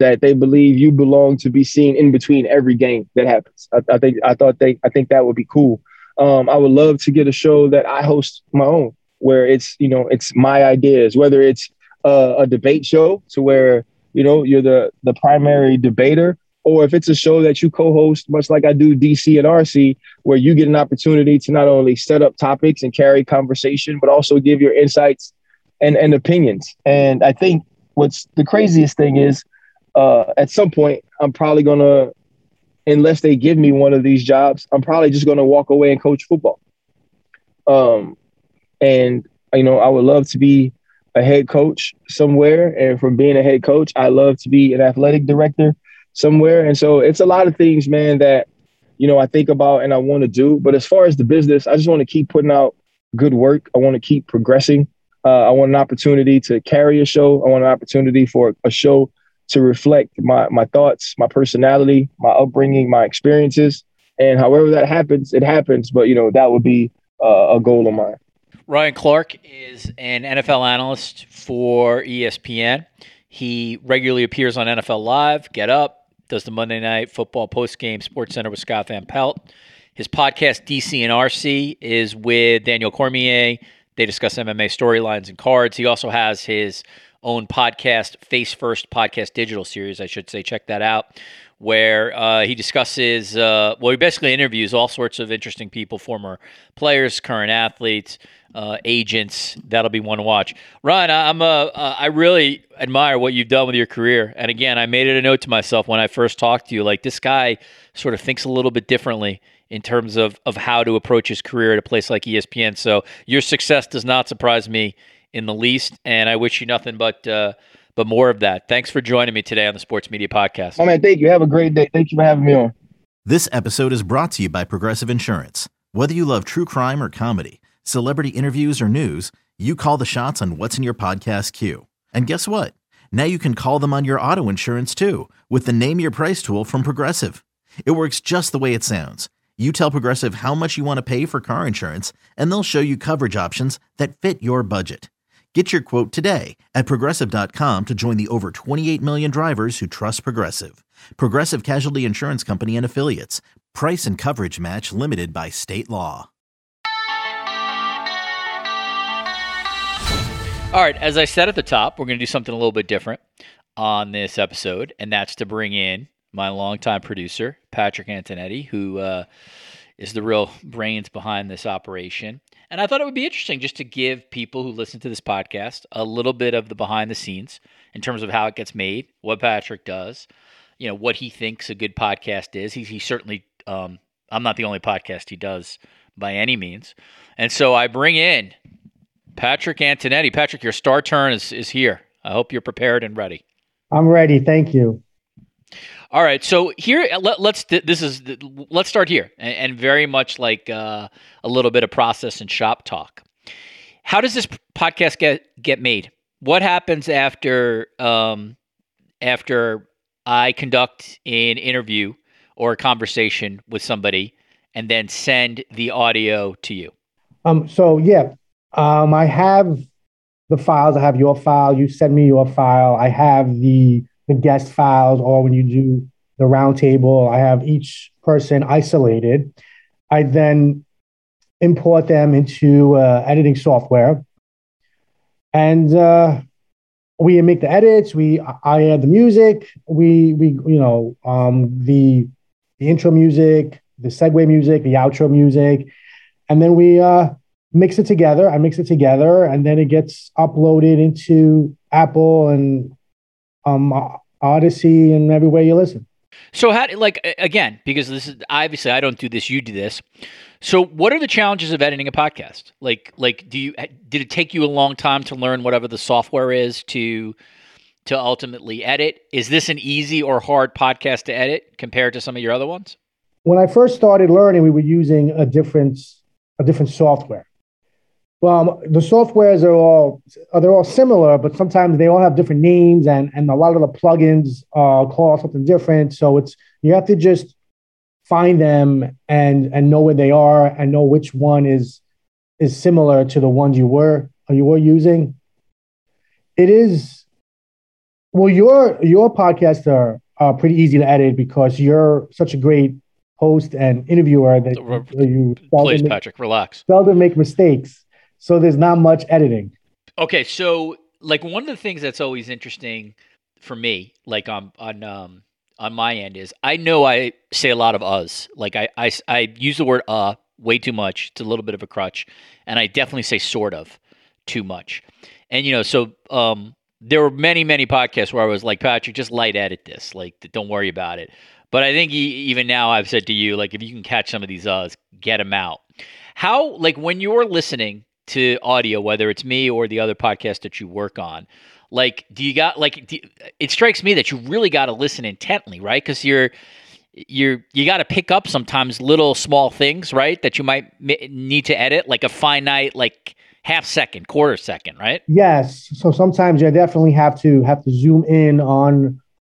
that they believe you belong to be seen in between every game that happens. I, I think I thought they I think that would be cool. Um, I would love to get a show that I host my own, where it's, you know, it's my ideas, whether it's uh, a debate show to where, you know, you're the the primary debater, or if it's a show that you co-host, much like I do D C and R C, where you get an opportunity to not only set up topics and carry conversation, but also give your insights and, and opinions. And I think what's the craziest thing is uh, at some point, I'm probably going to, unless they give me one of these jobs, I'm probably just going to walk away and coach football. Um, and, you know, I would love to be a head coach somewhere. And from being a head coach, I love to be an athletic director somewhere. And so it's a lot of things, man, that, you know, I think about and I want to do. But as far as the business, I just want to keep putting out good work. I want to keep progressing. Uh, I want an opportunity to carry a show. I want an opportunity for a show to reflect my my thoughts, my personality, my upbringing, my experiences. And however that happens, it happens. But, you know, that would be uh, a goal of mine. Ryan Clark is an N F L analyst for E S P N. He regularly appears on N F L Live, Get Up, does the Monday Night Football postgame Sports Center with Scott Van Pelt. His podcast, D C and R C, is with Daniel Cormier. They discuss M M A storylines and cards. He also has his own podcast, Face First Podcast Digital Series, I should say. Check that out, where uh, he discusses, uh, well, he basically interviews all sorts of interesting people, former players, current athletes, uh, agents. That'll be one to watch. Ryan, I'm a, uh, I really admire what you've done with your career. And again, I made it a note to myself when I first talked to you, like, this guy sort of thinks a little bit differently in terms of, of how to approach his career at a place like E S P N. So your success does not surprise me in the least, and I wish you nothing but uh, but more of that. Thanks for joining me today on the Sports Media Podcast. Oh, man, thank you. Have a great day. Thank you for having me on. This episode is brought to you by Progressive Insurance. Whether you love true crime or comedy, celebrity interviews or news, you call the shots on what's in your podcast queue. And guess what? Now you can call them on your auto insurance too with the Name Your Price tool from Progressive. It works just the way it sounds. You tell Progressive how much you want to pay for car insurance, and they'll show you coverage options that fit your budget. Get your quote today at Progressive dot com to join the over twenty-eight million drivers who trust Progressive. Progressive Casualty Insurance Company and Affiliates. Price and coverage match limited by state law. All right, as I said at the top, we're going to do something a little bit different on this episode, and that's to bring in my longtime producer, Patrick Antonetti, who uh, is the real brains behind this operation. And I thought it would be interesting just to give people who listen to this podcast a little bit of the behind the scenes in terms of how it gets made, what Patrick does, you know, what he thinks a good podcast is. He, he certainly, um, I'm not the only podcast he does by any means. And so I bring in Patrick Antonetti. Patrick, your star turn is, is here. I hope you're prepared and ready. I'm ready. Thank you. All right, so here let, let's this is let's start here, and, and very much like uh, a little bit of process and shop talk. How does this podcast get get made? What happens after um, after I conduct an interview or a conversation with somebody, and then send the audio to you? Um. So yeah, um, I have the files. I have your file. You send me your file. I have the the guest files, or when you do the roundtable, I have each person isolated. I then import them into uh, editing software, and uh, we make the edits. We I add the music. We we you know um, the the intro music, the segue music, the outro music, and then we uh, mix it together. I mix it together, and then it gets uploaded into Apple and um, Odyssey and everywhere you listen. So how, like, again, because this is obviously I don't do this, you do this. So what are the challenges of editing a podcast? Like, like, do you, did it take you a long time to learn whatever the software is to, to ultimately edit? Is this an easy or hard podcast to edit compared to some of your other ones? When I first started learning, we were using a different, a different software. Well, the softwares are all they're all similar, but sometimes they all have different names, and, and a lot of the plugins uh, call something different. So it's you have to just find them and and know where they are and know which one is is similar to the ones you were you were using. It is Well, your your podcasts are, are pretty easy to edit because you're such a great host and interviewer that you, you Please, make, Patrick, relax. seldom make mistakes. So there's not much editing. Okay, so like one of the things that's always interesting for me, like on on um on my end, is I know I say a lot of uhs. Like I I, I use the word uh way too much. It's a little bit of a crutch, and I definitely say sort of too much. And you know, so um, there were many many podcasts where I was like, Patrick, just light edit this. Like, don't worry about it. But I think even now I've said to you, like, if you can catch some of these uhs, get them out. How, like, when you're listening to audio, whether it's me or the other podcast that you work on, like, do you got, like, do, it strikes me that you really got to listen intently, right? Because you're, you're, you got to pick up sometimes little small things, right, that you might need to edit, like a finite, like, half second, quarter second, right? Yes. So sometimes you definitely have to have to zoom in on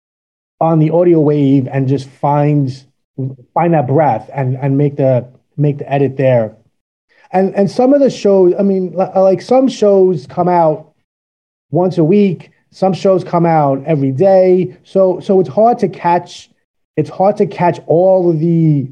on the audio wave and just find find that breath and and make the make the edit there. And and some of the shows, I mean, like some shows come out once a week, some shows come out every day. So so it's hard to catch it's hard to catch all of the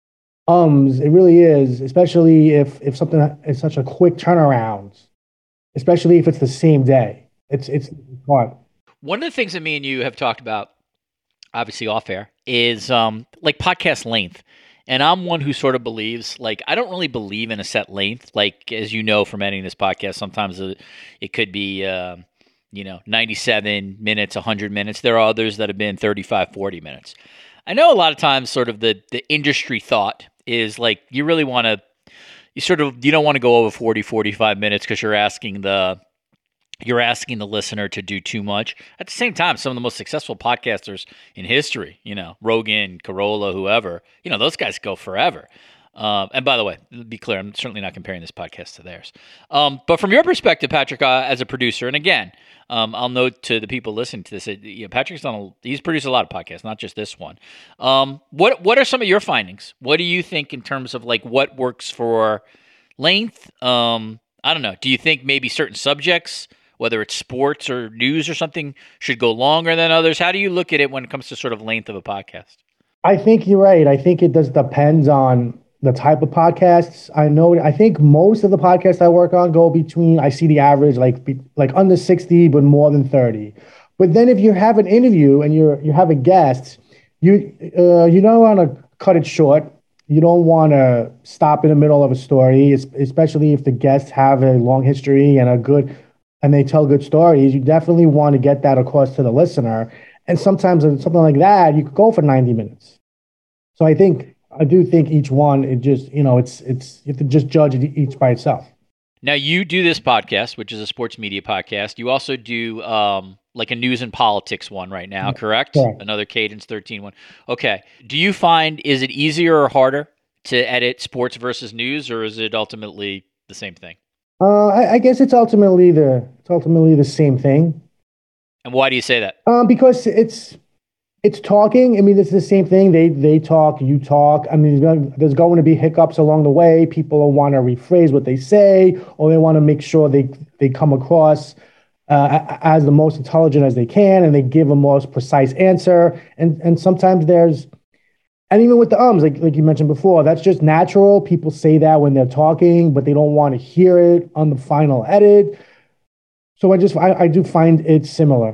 ums. It really is, especially if if something is such a quick turnaround, especially if it's the same day. It's it's hard. One of the things that me and you have talked about, obviously off air, is um, like podcast length. And I'm one who sort of believes, like, I don't really believe in a set length. Like, as you know from editing this podcast, sometimes it, it could be, uh, you know, ninety-seven minutes, one hundred minutes. There are others that have been thirty-five, forty minutes. I know a lot of times sort of the, the industry thought is like, you really want to, you sort of, you don't want to go over forty, forty-five minutes because you're asking the, you're asking the listener to do too much. At the same time, some of the most successful podcasters in history, you know, Rogan, Carolla, whoever, you know, those guys go forever. Um, and by the way, to be clear, I'm certainly not comparing this podcast to theirs. Um, but from your perspective, Patrick, uh, as a producer, and again, um, I'll note to the people listening to this, uh, you know, Patrick's done a, he's produced a lot of podcasts, not just this one. Um, what what are some of your findings? What do you think in terms of like what works for length? Um, I don't know. Do you think maybe certain subjects, whether it's sports or news or something, should go longer than others? How do you look at it when it comes to sort of length of a podcast? I think you're right. I think it does depends on the type of podcasts. I know, I think most of the podcasts I work on go between, I see the average like be, like under sixty, but more than thirty. But then if you have an interview and you're you have a guest, you uh, you don't want to cut it short. You don't want to stop in the middle of a story, especially if the guests have a long history and a good, and they tell good stories. You definitely want to get that across to the listener. And sometimes something like that, you could go for ninety minutes. So I think, I do think each one, it just, you know, it's, it's, you have to just judge it each by itself. Now you do this podcast, which is a sports media podcast. You also do um, like a news and politics one right now, correct? Correct. Another Cadence thirteen one. Okay. Do you find, is it easier or harder to edit sports versus news, or is it ultimately the same thing? Uh, I, I guess it's ultimately the, it's ultimately the same thing. And why do you say that? Um, because it's, It's talking. I mean, it's the same thing. They they talk, you talk. I mean, there's going, there's going to be hiccups along the way. People will want to rephrase what they say, or they want to make sure they they come across uh, as the most intelligent as they can, and they give a most precise answer. And and sometimes there's, and even with the ums, like like you mentioned before, that's just natural. People say that when they're talking, but they don't want to hear it on the final edit. So I just I, I do find it similar.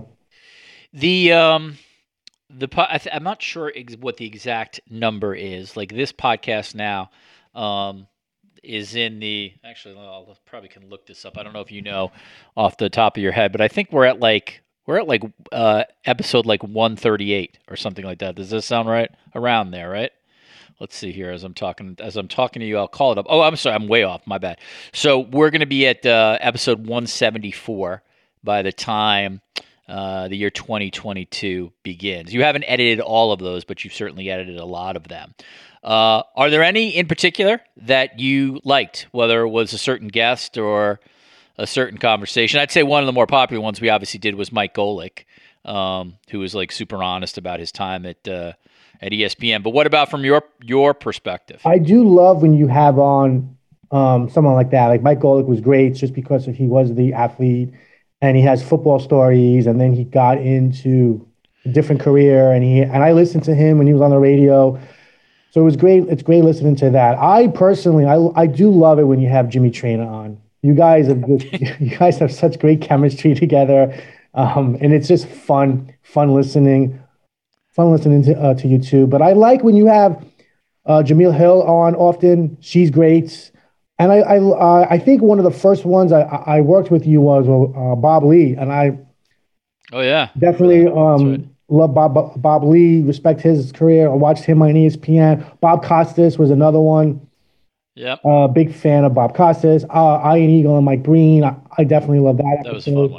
The um. The I th- I'm not sure ex- what the exact number is. Like this podcast now um, is in the. Actually, I'll probably can look this up. I don't know if you know off the top of your head, but I think we're at like we're at like uh, episode like one thirty-eight or something like that. Does this sound right? Around there, right? Let's see here. As I'm talking, as I'm talking to you, I'll call it up. Oh, I'm sorry, I'm way off. My bad. So we're going to be at uh, episode one seventy-four by the time Uh, the year twenty twenty-two begins. You haven't edited all of those, but you've certainly edited a lot of them. Uh, are there any in particular that you liked, whether it was a certain guest or a certain conversation? I'd say one of the more popular ones we obviously did was Mike Golic, um, who was like super honest about his time at uh, at E S P N. But what about from your your perspective? I do love when you have on um, someone like that. Like Mike Golic was great just because he was the athlete. and he has football stories, and then he got into a different career, and he and I listened to him when he was on the radio. So it was great. It's great listening to that. I personally, I I do love it when you have Jimmy Traina on. You guys have just, you guys have such great chemistry together, um, and it's just fun, fun listening, fun listening to uh, to you two. But I like when you have uh, Jemele Hill on often. She's great, and I I uh, I think one of the first ones I I worked with you was uh, Bob Lee, and I oh yeah definitely um. Right. Love Bob Bob Lee, respect his career. I watched him on E S P N. Bob Costas was another one. Yep. Uh, big fan of Bob Costas. Uh, Ian Eagle and Mike Breen. I, I definitely love that. That was a fun one.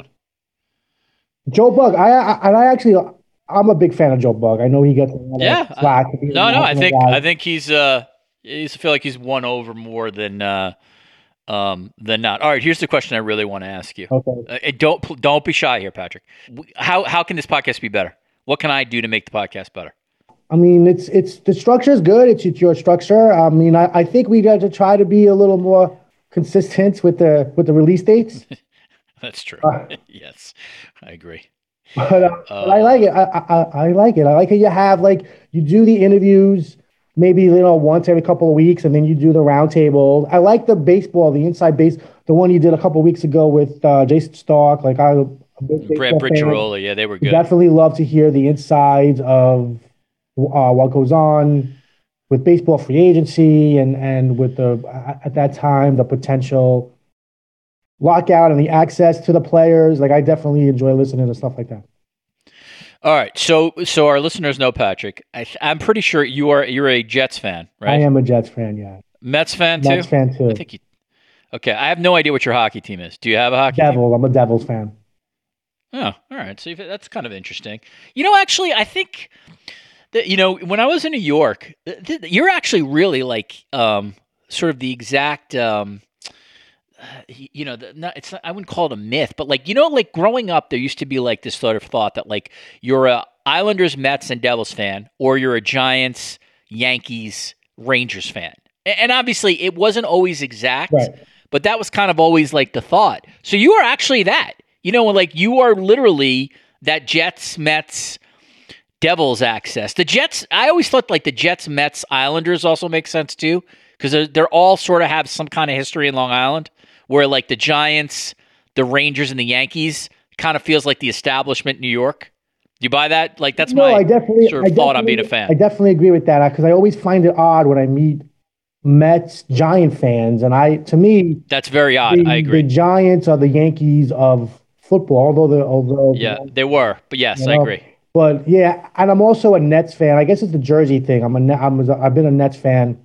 Joe Buck. I, I and I actually I'm a big fan of Joe Buck. I know he gets a lot yeah. of slack. I, no, no. I think guy. I think he's uh I used to feel like he's won over more than uh um than not. All right, here's the question I really want to ask you. Okay. Uh, don't don't be shy here, Patrick. How how can this podcast be better? What can I do to make the podcast better? I mean, it's it's the structure is good. It's, it's your structure. I mean, I, I think we got to try to be a little more consistent with the with the release dates. That's true. Uh, yes, I agree. But, uh, uh, but I like it. I, I I like it. I like it. You have like you do the interviews maybe you know once every couple of weeks, and then you do the roundtable. I like the baseball, the inside base, the one you did a couple of weeks ago with uh, Jason Stark. Like I. Brad Britcherola, yeah, they were good. Definitely love to hear the insides of uh, what goes on with baseball free agency and and with the at that time the potential lockout and the access to the players. Like I definitely enjoy listening to stuff like that. All right, so so our listeners know Patrick. I, I'm pretty sure you are you're a Jets fan, right? I am a Jets fan, yeah. Mets fan too. Mets fan too. I think you. Okay, I have no idea what your hockey team is. Do you have a hockey Devils. team? I'm a Devils fan. Oh, all right. So that's kind of interesting. You know, actually, I think that, you know, when I was in New York, th- th- you're actually really like um, sort of the exact, um, uh, you know, the, not, it's not, I wouldn't call it a myth, but like, you know, like growing up, there used to be like this sort of thought that like you're a Islanders, Mets, and Devils fan, or you're a Giants, Yankees, Rangers fan. And, and obviously, it wasn't always exact, right. But that was kind of always like the thought. So you are actually that. You know, like you are literally that Jets, Mets, Devils access. The Jets, I always thought like the Jets, Mets, Islanders also make sense too, because they're, they're all sort of have some kind of history in Long Island, where like the Giants, the Rangers, and the Yankees kind of feels like the establishment in New York. Do you buy that? Like that's no, my I definitely, sort of I thought on being a fan. I definitely agree with that because I always find it odd when I meet Mets, Giant fans, and I, to me, that's very odd. The, I agree. The Giants are the Yankees of football, although the although yeah, they were, but yes, you know, I agree. But yeah, and I'm also a Nets fan. I guess it's the jersey thing. I'm a I'm a, I've been a Nets fan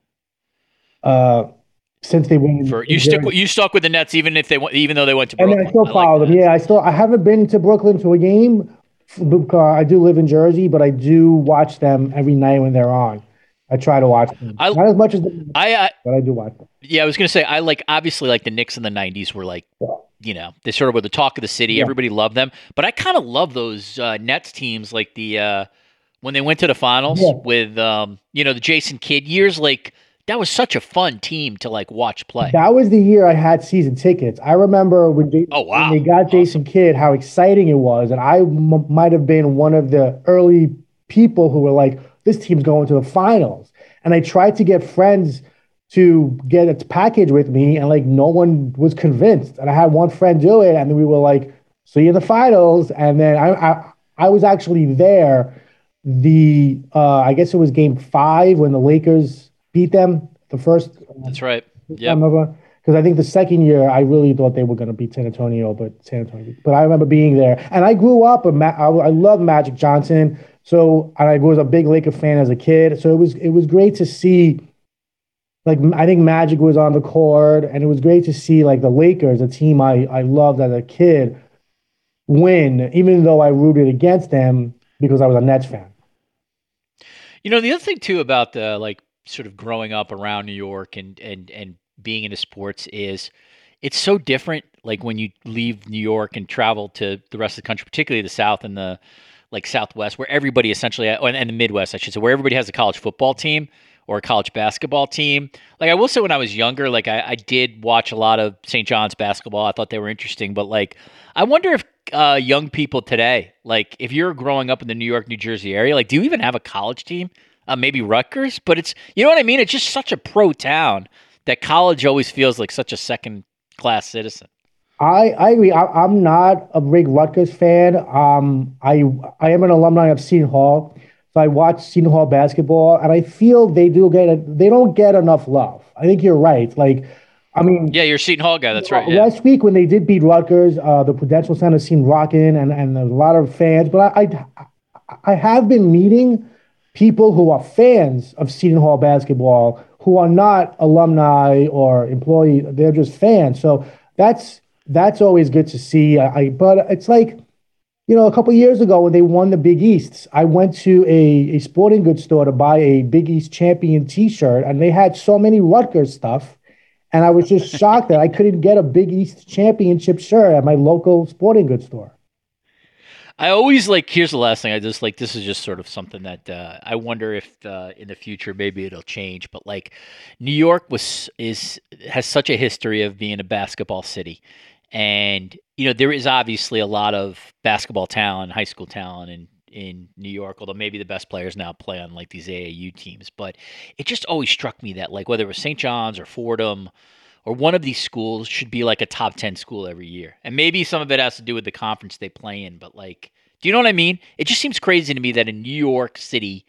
uh, since they went. For you stuck you stuck with the Nets even if they even though they went to and Brooklyn. I still follow like them. Yeah, I still I haven't been to Brooklyn to a game because I do live in Jersey, but I do watch them every night when they're on. I try to watch them. I, Not as much as the I, I but I do watch them. Yeah, I was gonna say I like obviously like the Knicks in the nineties were like yeah. You know, they sort of were the talk of the city. Yeah. Everybody loved them. But I kind of love those uh, Nets teams, like the uh, when they went to the finals yeah. with, um, you know, the Jason Kidd years. Like, that was such a fun team to, like, watch play. That was the year I had season tickets. I remember when they, oh, wow. when they got awesome. Jason Kidd, how exciting it was. And I m- might have been one of the early people who were like, this team's going to the finals. And I tried to get friends to get a package with me, and like no one was convinced. And I had one friend do it, and then we were like, "See you in the finals." And then I, I, I was actually there. The uh, I guess it was Game Five when the Lakers beat them. The first. That's right. Yeah. Because I think the second year I really thought they were going to beat San Antonio, but San Antonio. But I remember being there, and I grew up. A Ma- I, I love Magic Johnson, so and I was a big Laker fan as a kid. So it was it was great to see. Like, I think Magic was on the court, and it was great to see, like, the Lakers, a team I, I loved as a kid, win, even though I rooted against them because I was a Nets fan. You know, the other thing, too, about, the like, sort of growing up around New York and, and, and being into sports is it's so different, like, when you leave New York and travel to the rest of the country, particularly the South and the, like, Southwest, where everybody essentially, and the Midwest, I should say, where everybody has a college football team, or a college basketball team. Like I will say when I was younger, like I, I did watch a lot of Saint John's basketball. I thought they were interesting, but like I wonder if uh, young people today, like if you're growing up in the New York, New Jersey area, like do you even have a college team? Uh, maybe Rutgers, but it's, you know what I mean? It's just such a pro town that college always feels like such a second class citizen. I, I agree. I, I'm not a big Rutgers fan. Um, I I am an alumni of Seton Hall, so I watch Seton Hall basketball, and I feel they do get a, they don't get enough love. I think you're right. Like, I mean, yeah, you're a Seton Hall guy. That's right. Yeah. Last week when they did beat Rutgers, uh, the Prudential Center seemed rocking, and and there's a lot of fans. But I I, I have been meeting people who are fans of Seton Hall basketball who are not alumni or employees. They're just fans. So that's. That's always good to see. I, I but it's like, you know, a couple of years ago when they won the Big East, I went to a, a sporting goods store to buy a Big East champion T-shirt, and they had so many Rutgers stuff, and I was just shocked that I couldn't get a Big East championship shirt at my local sporting goods store. I always like, here's the last thing. I just like, this is just sort of something that uh, I wonder if uh, in the future maybe it'll change. But like, New York was is has such a history of being a basketball city. And, you know, there is obviously a lot of basketball talent, high school talent in, in New York, although maybe the best players now play on like these A A U teams. But it just always struck me that like whether it was Saint John's or Fordham or one of these schools should be like a top ten school every year. And maybe some of it has to do with the conference they play in. But like, do you know what I mean? It just seems crazy to me that in New York City,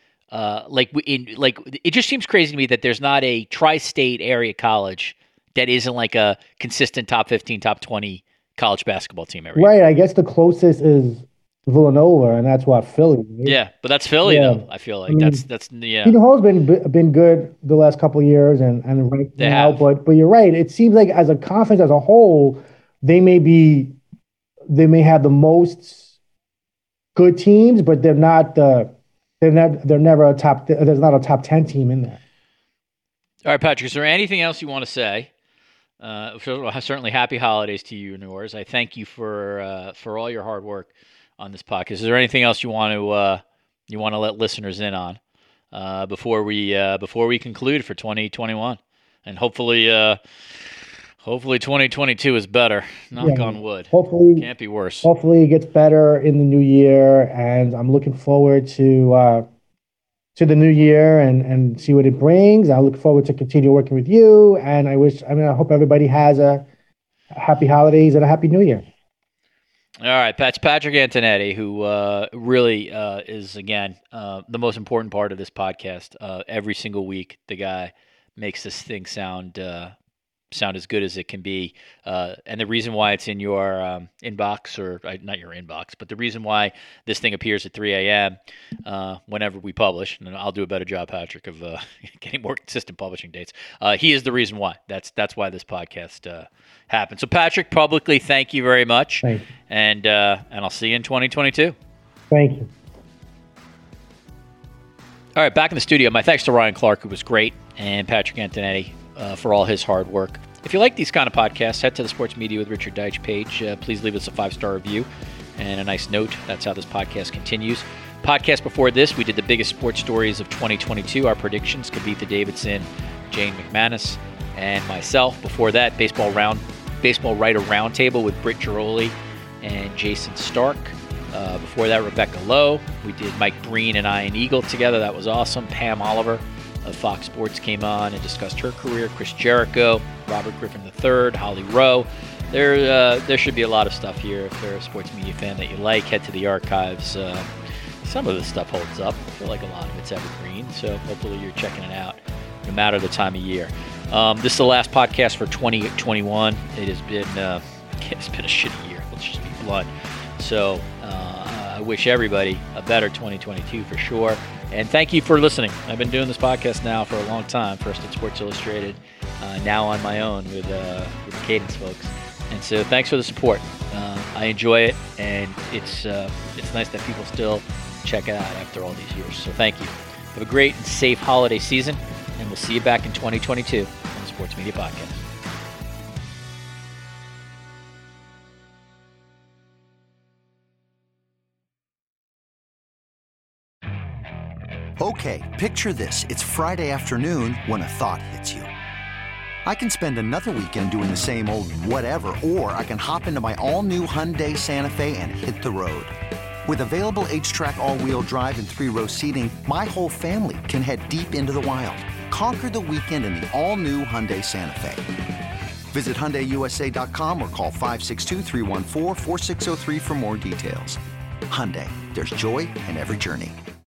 uh, like in like it just seems crazy to me that there's not a tri-state area college that isn't like a consistent top fifteen, top twenty college basketball team every right, year. I guess the closest is Villanova, and that's what Philly. Right? Yeah, but that's Philly yeah. though. I feel like I mean, that's that's yeah. Seton Hall's been been good the last couple of years, and and right they now, have. but but you're right. It seems like as a conference as a whole, they may be they may have the most good teams, but they're not the they're not they're never a top. There's not a top ten team in there. All right, Patrick. Is there anything else you want to say? Uh, certainly happy holidays to you and yours. I thank you for uh, for all your hard work on this podcast. Is there anything else you want to uh, you want to let listeners in on uh, before we uh, before we conclude for twenty twenty-one? And hopefully uh, hopefully twenty twenty-two is better. Knock yeah, on wood. Hopefully can't be worse. Hopefully it gets better in the new year, and I'm looking forward to uh, to the new year and, and see what it brings. I look forward to continue working with you. And I wish, I mean, I hope everybody has a, a happy holidays and a happy new year. All right. That's Patrick Antonetti, who uh, really uh, is, again, uh, the most important part of this podcast. Uh, every single week, the guy makes this thing sound uh, sound as good as it can be. Uh, and the reason why it's in your um, inbox, or uh, not your inbox, but the reason why this thing appears at three a.m. Uh, whenever we publish, and I'll do a better job, Patrick, of uh, getting more consistent publishing dates. Uh, he is the reason why. That's that's why this podcast uh, happened. So, Patrick, publicly, thank you very much. Thank you. And, uh, and I'll see you in twenty twenty-two. Thank you. All right, back in the studio. My thanks to Ryan Clark, who was great, and Patrick Antonetti uh, for all his hard work. If you like these kind of podcasts, head to the Sports Media with Richard Deitch page. Uh, please leave us a five-star review and a nice note. That's how this podcast continues. Podcast before this, we did the biggest sports stories of twenty twenty-two, our predictions, Kavitha Davidson, Jane McManus, and myself. Before that, baseball round, baseball writer roundtable with Britt Giroli and Jason Stark. Uh, before that, Rebecca Lowe. We did Mike Breen and Ian Eagle together. That was awesome. Pam Oliver of Fox Sports came on and discussed her career. Chris Jericho, Robert Griffin the third, Holly Rowe. There, uh, there should be a lot of stuff here. If you're a sports media fan that you like, head to the archives. Uh, some of this stuff holds up. I feel like a lot of it's evergreen, so hopefully you're checking it out no matter the time of year. Um, this is the last podcast for twenty twenty-one. It has been, uh, it's been a shitty year. Let's just be blunt. So uh, I wish everybody a better twenty twenty-two for sure. And thank you for listening. I've been doing this podcast now for a long time, first at Sports Illustrated, uh, now on my own with, uh, with the Cadence folks. And so thanks for the support. Uh, I enjoy it, and it's uh, it's nice that people still check it out after all these years. So thank you. Have a great and safe holiday season, and we'll see you back in twenty twenty-two on the Sports Media Podcast. Okay, picture this. It's Friday afternoon when a thought hits you. I can spend another weekend doing the same old whatever, or I can hop into my all-new Hyundai Santa Fe and hit the road. With available H-Track all-wheel drive and three-row seating, my whole family can head deep into the wild. Conquer the weekend in the all-new Hyundai Santa Fe. Visit Hyundai U S A dot com or call five six two, three one four, four six zero three for more details. Hyundai, there's joy in every journey.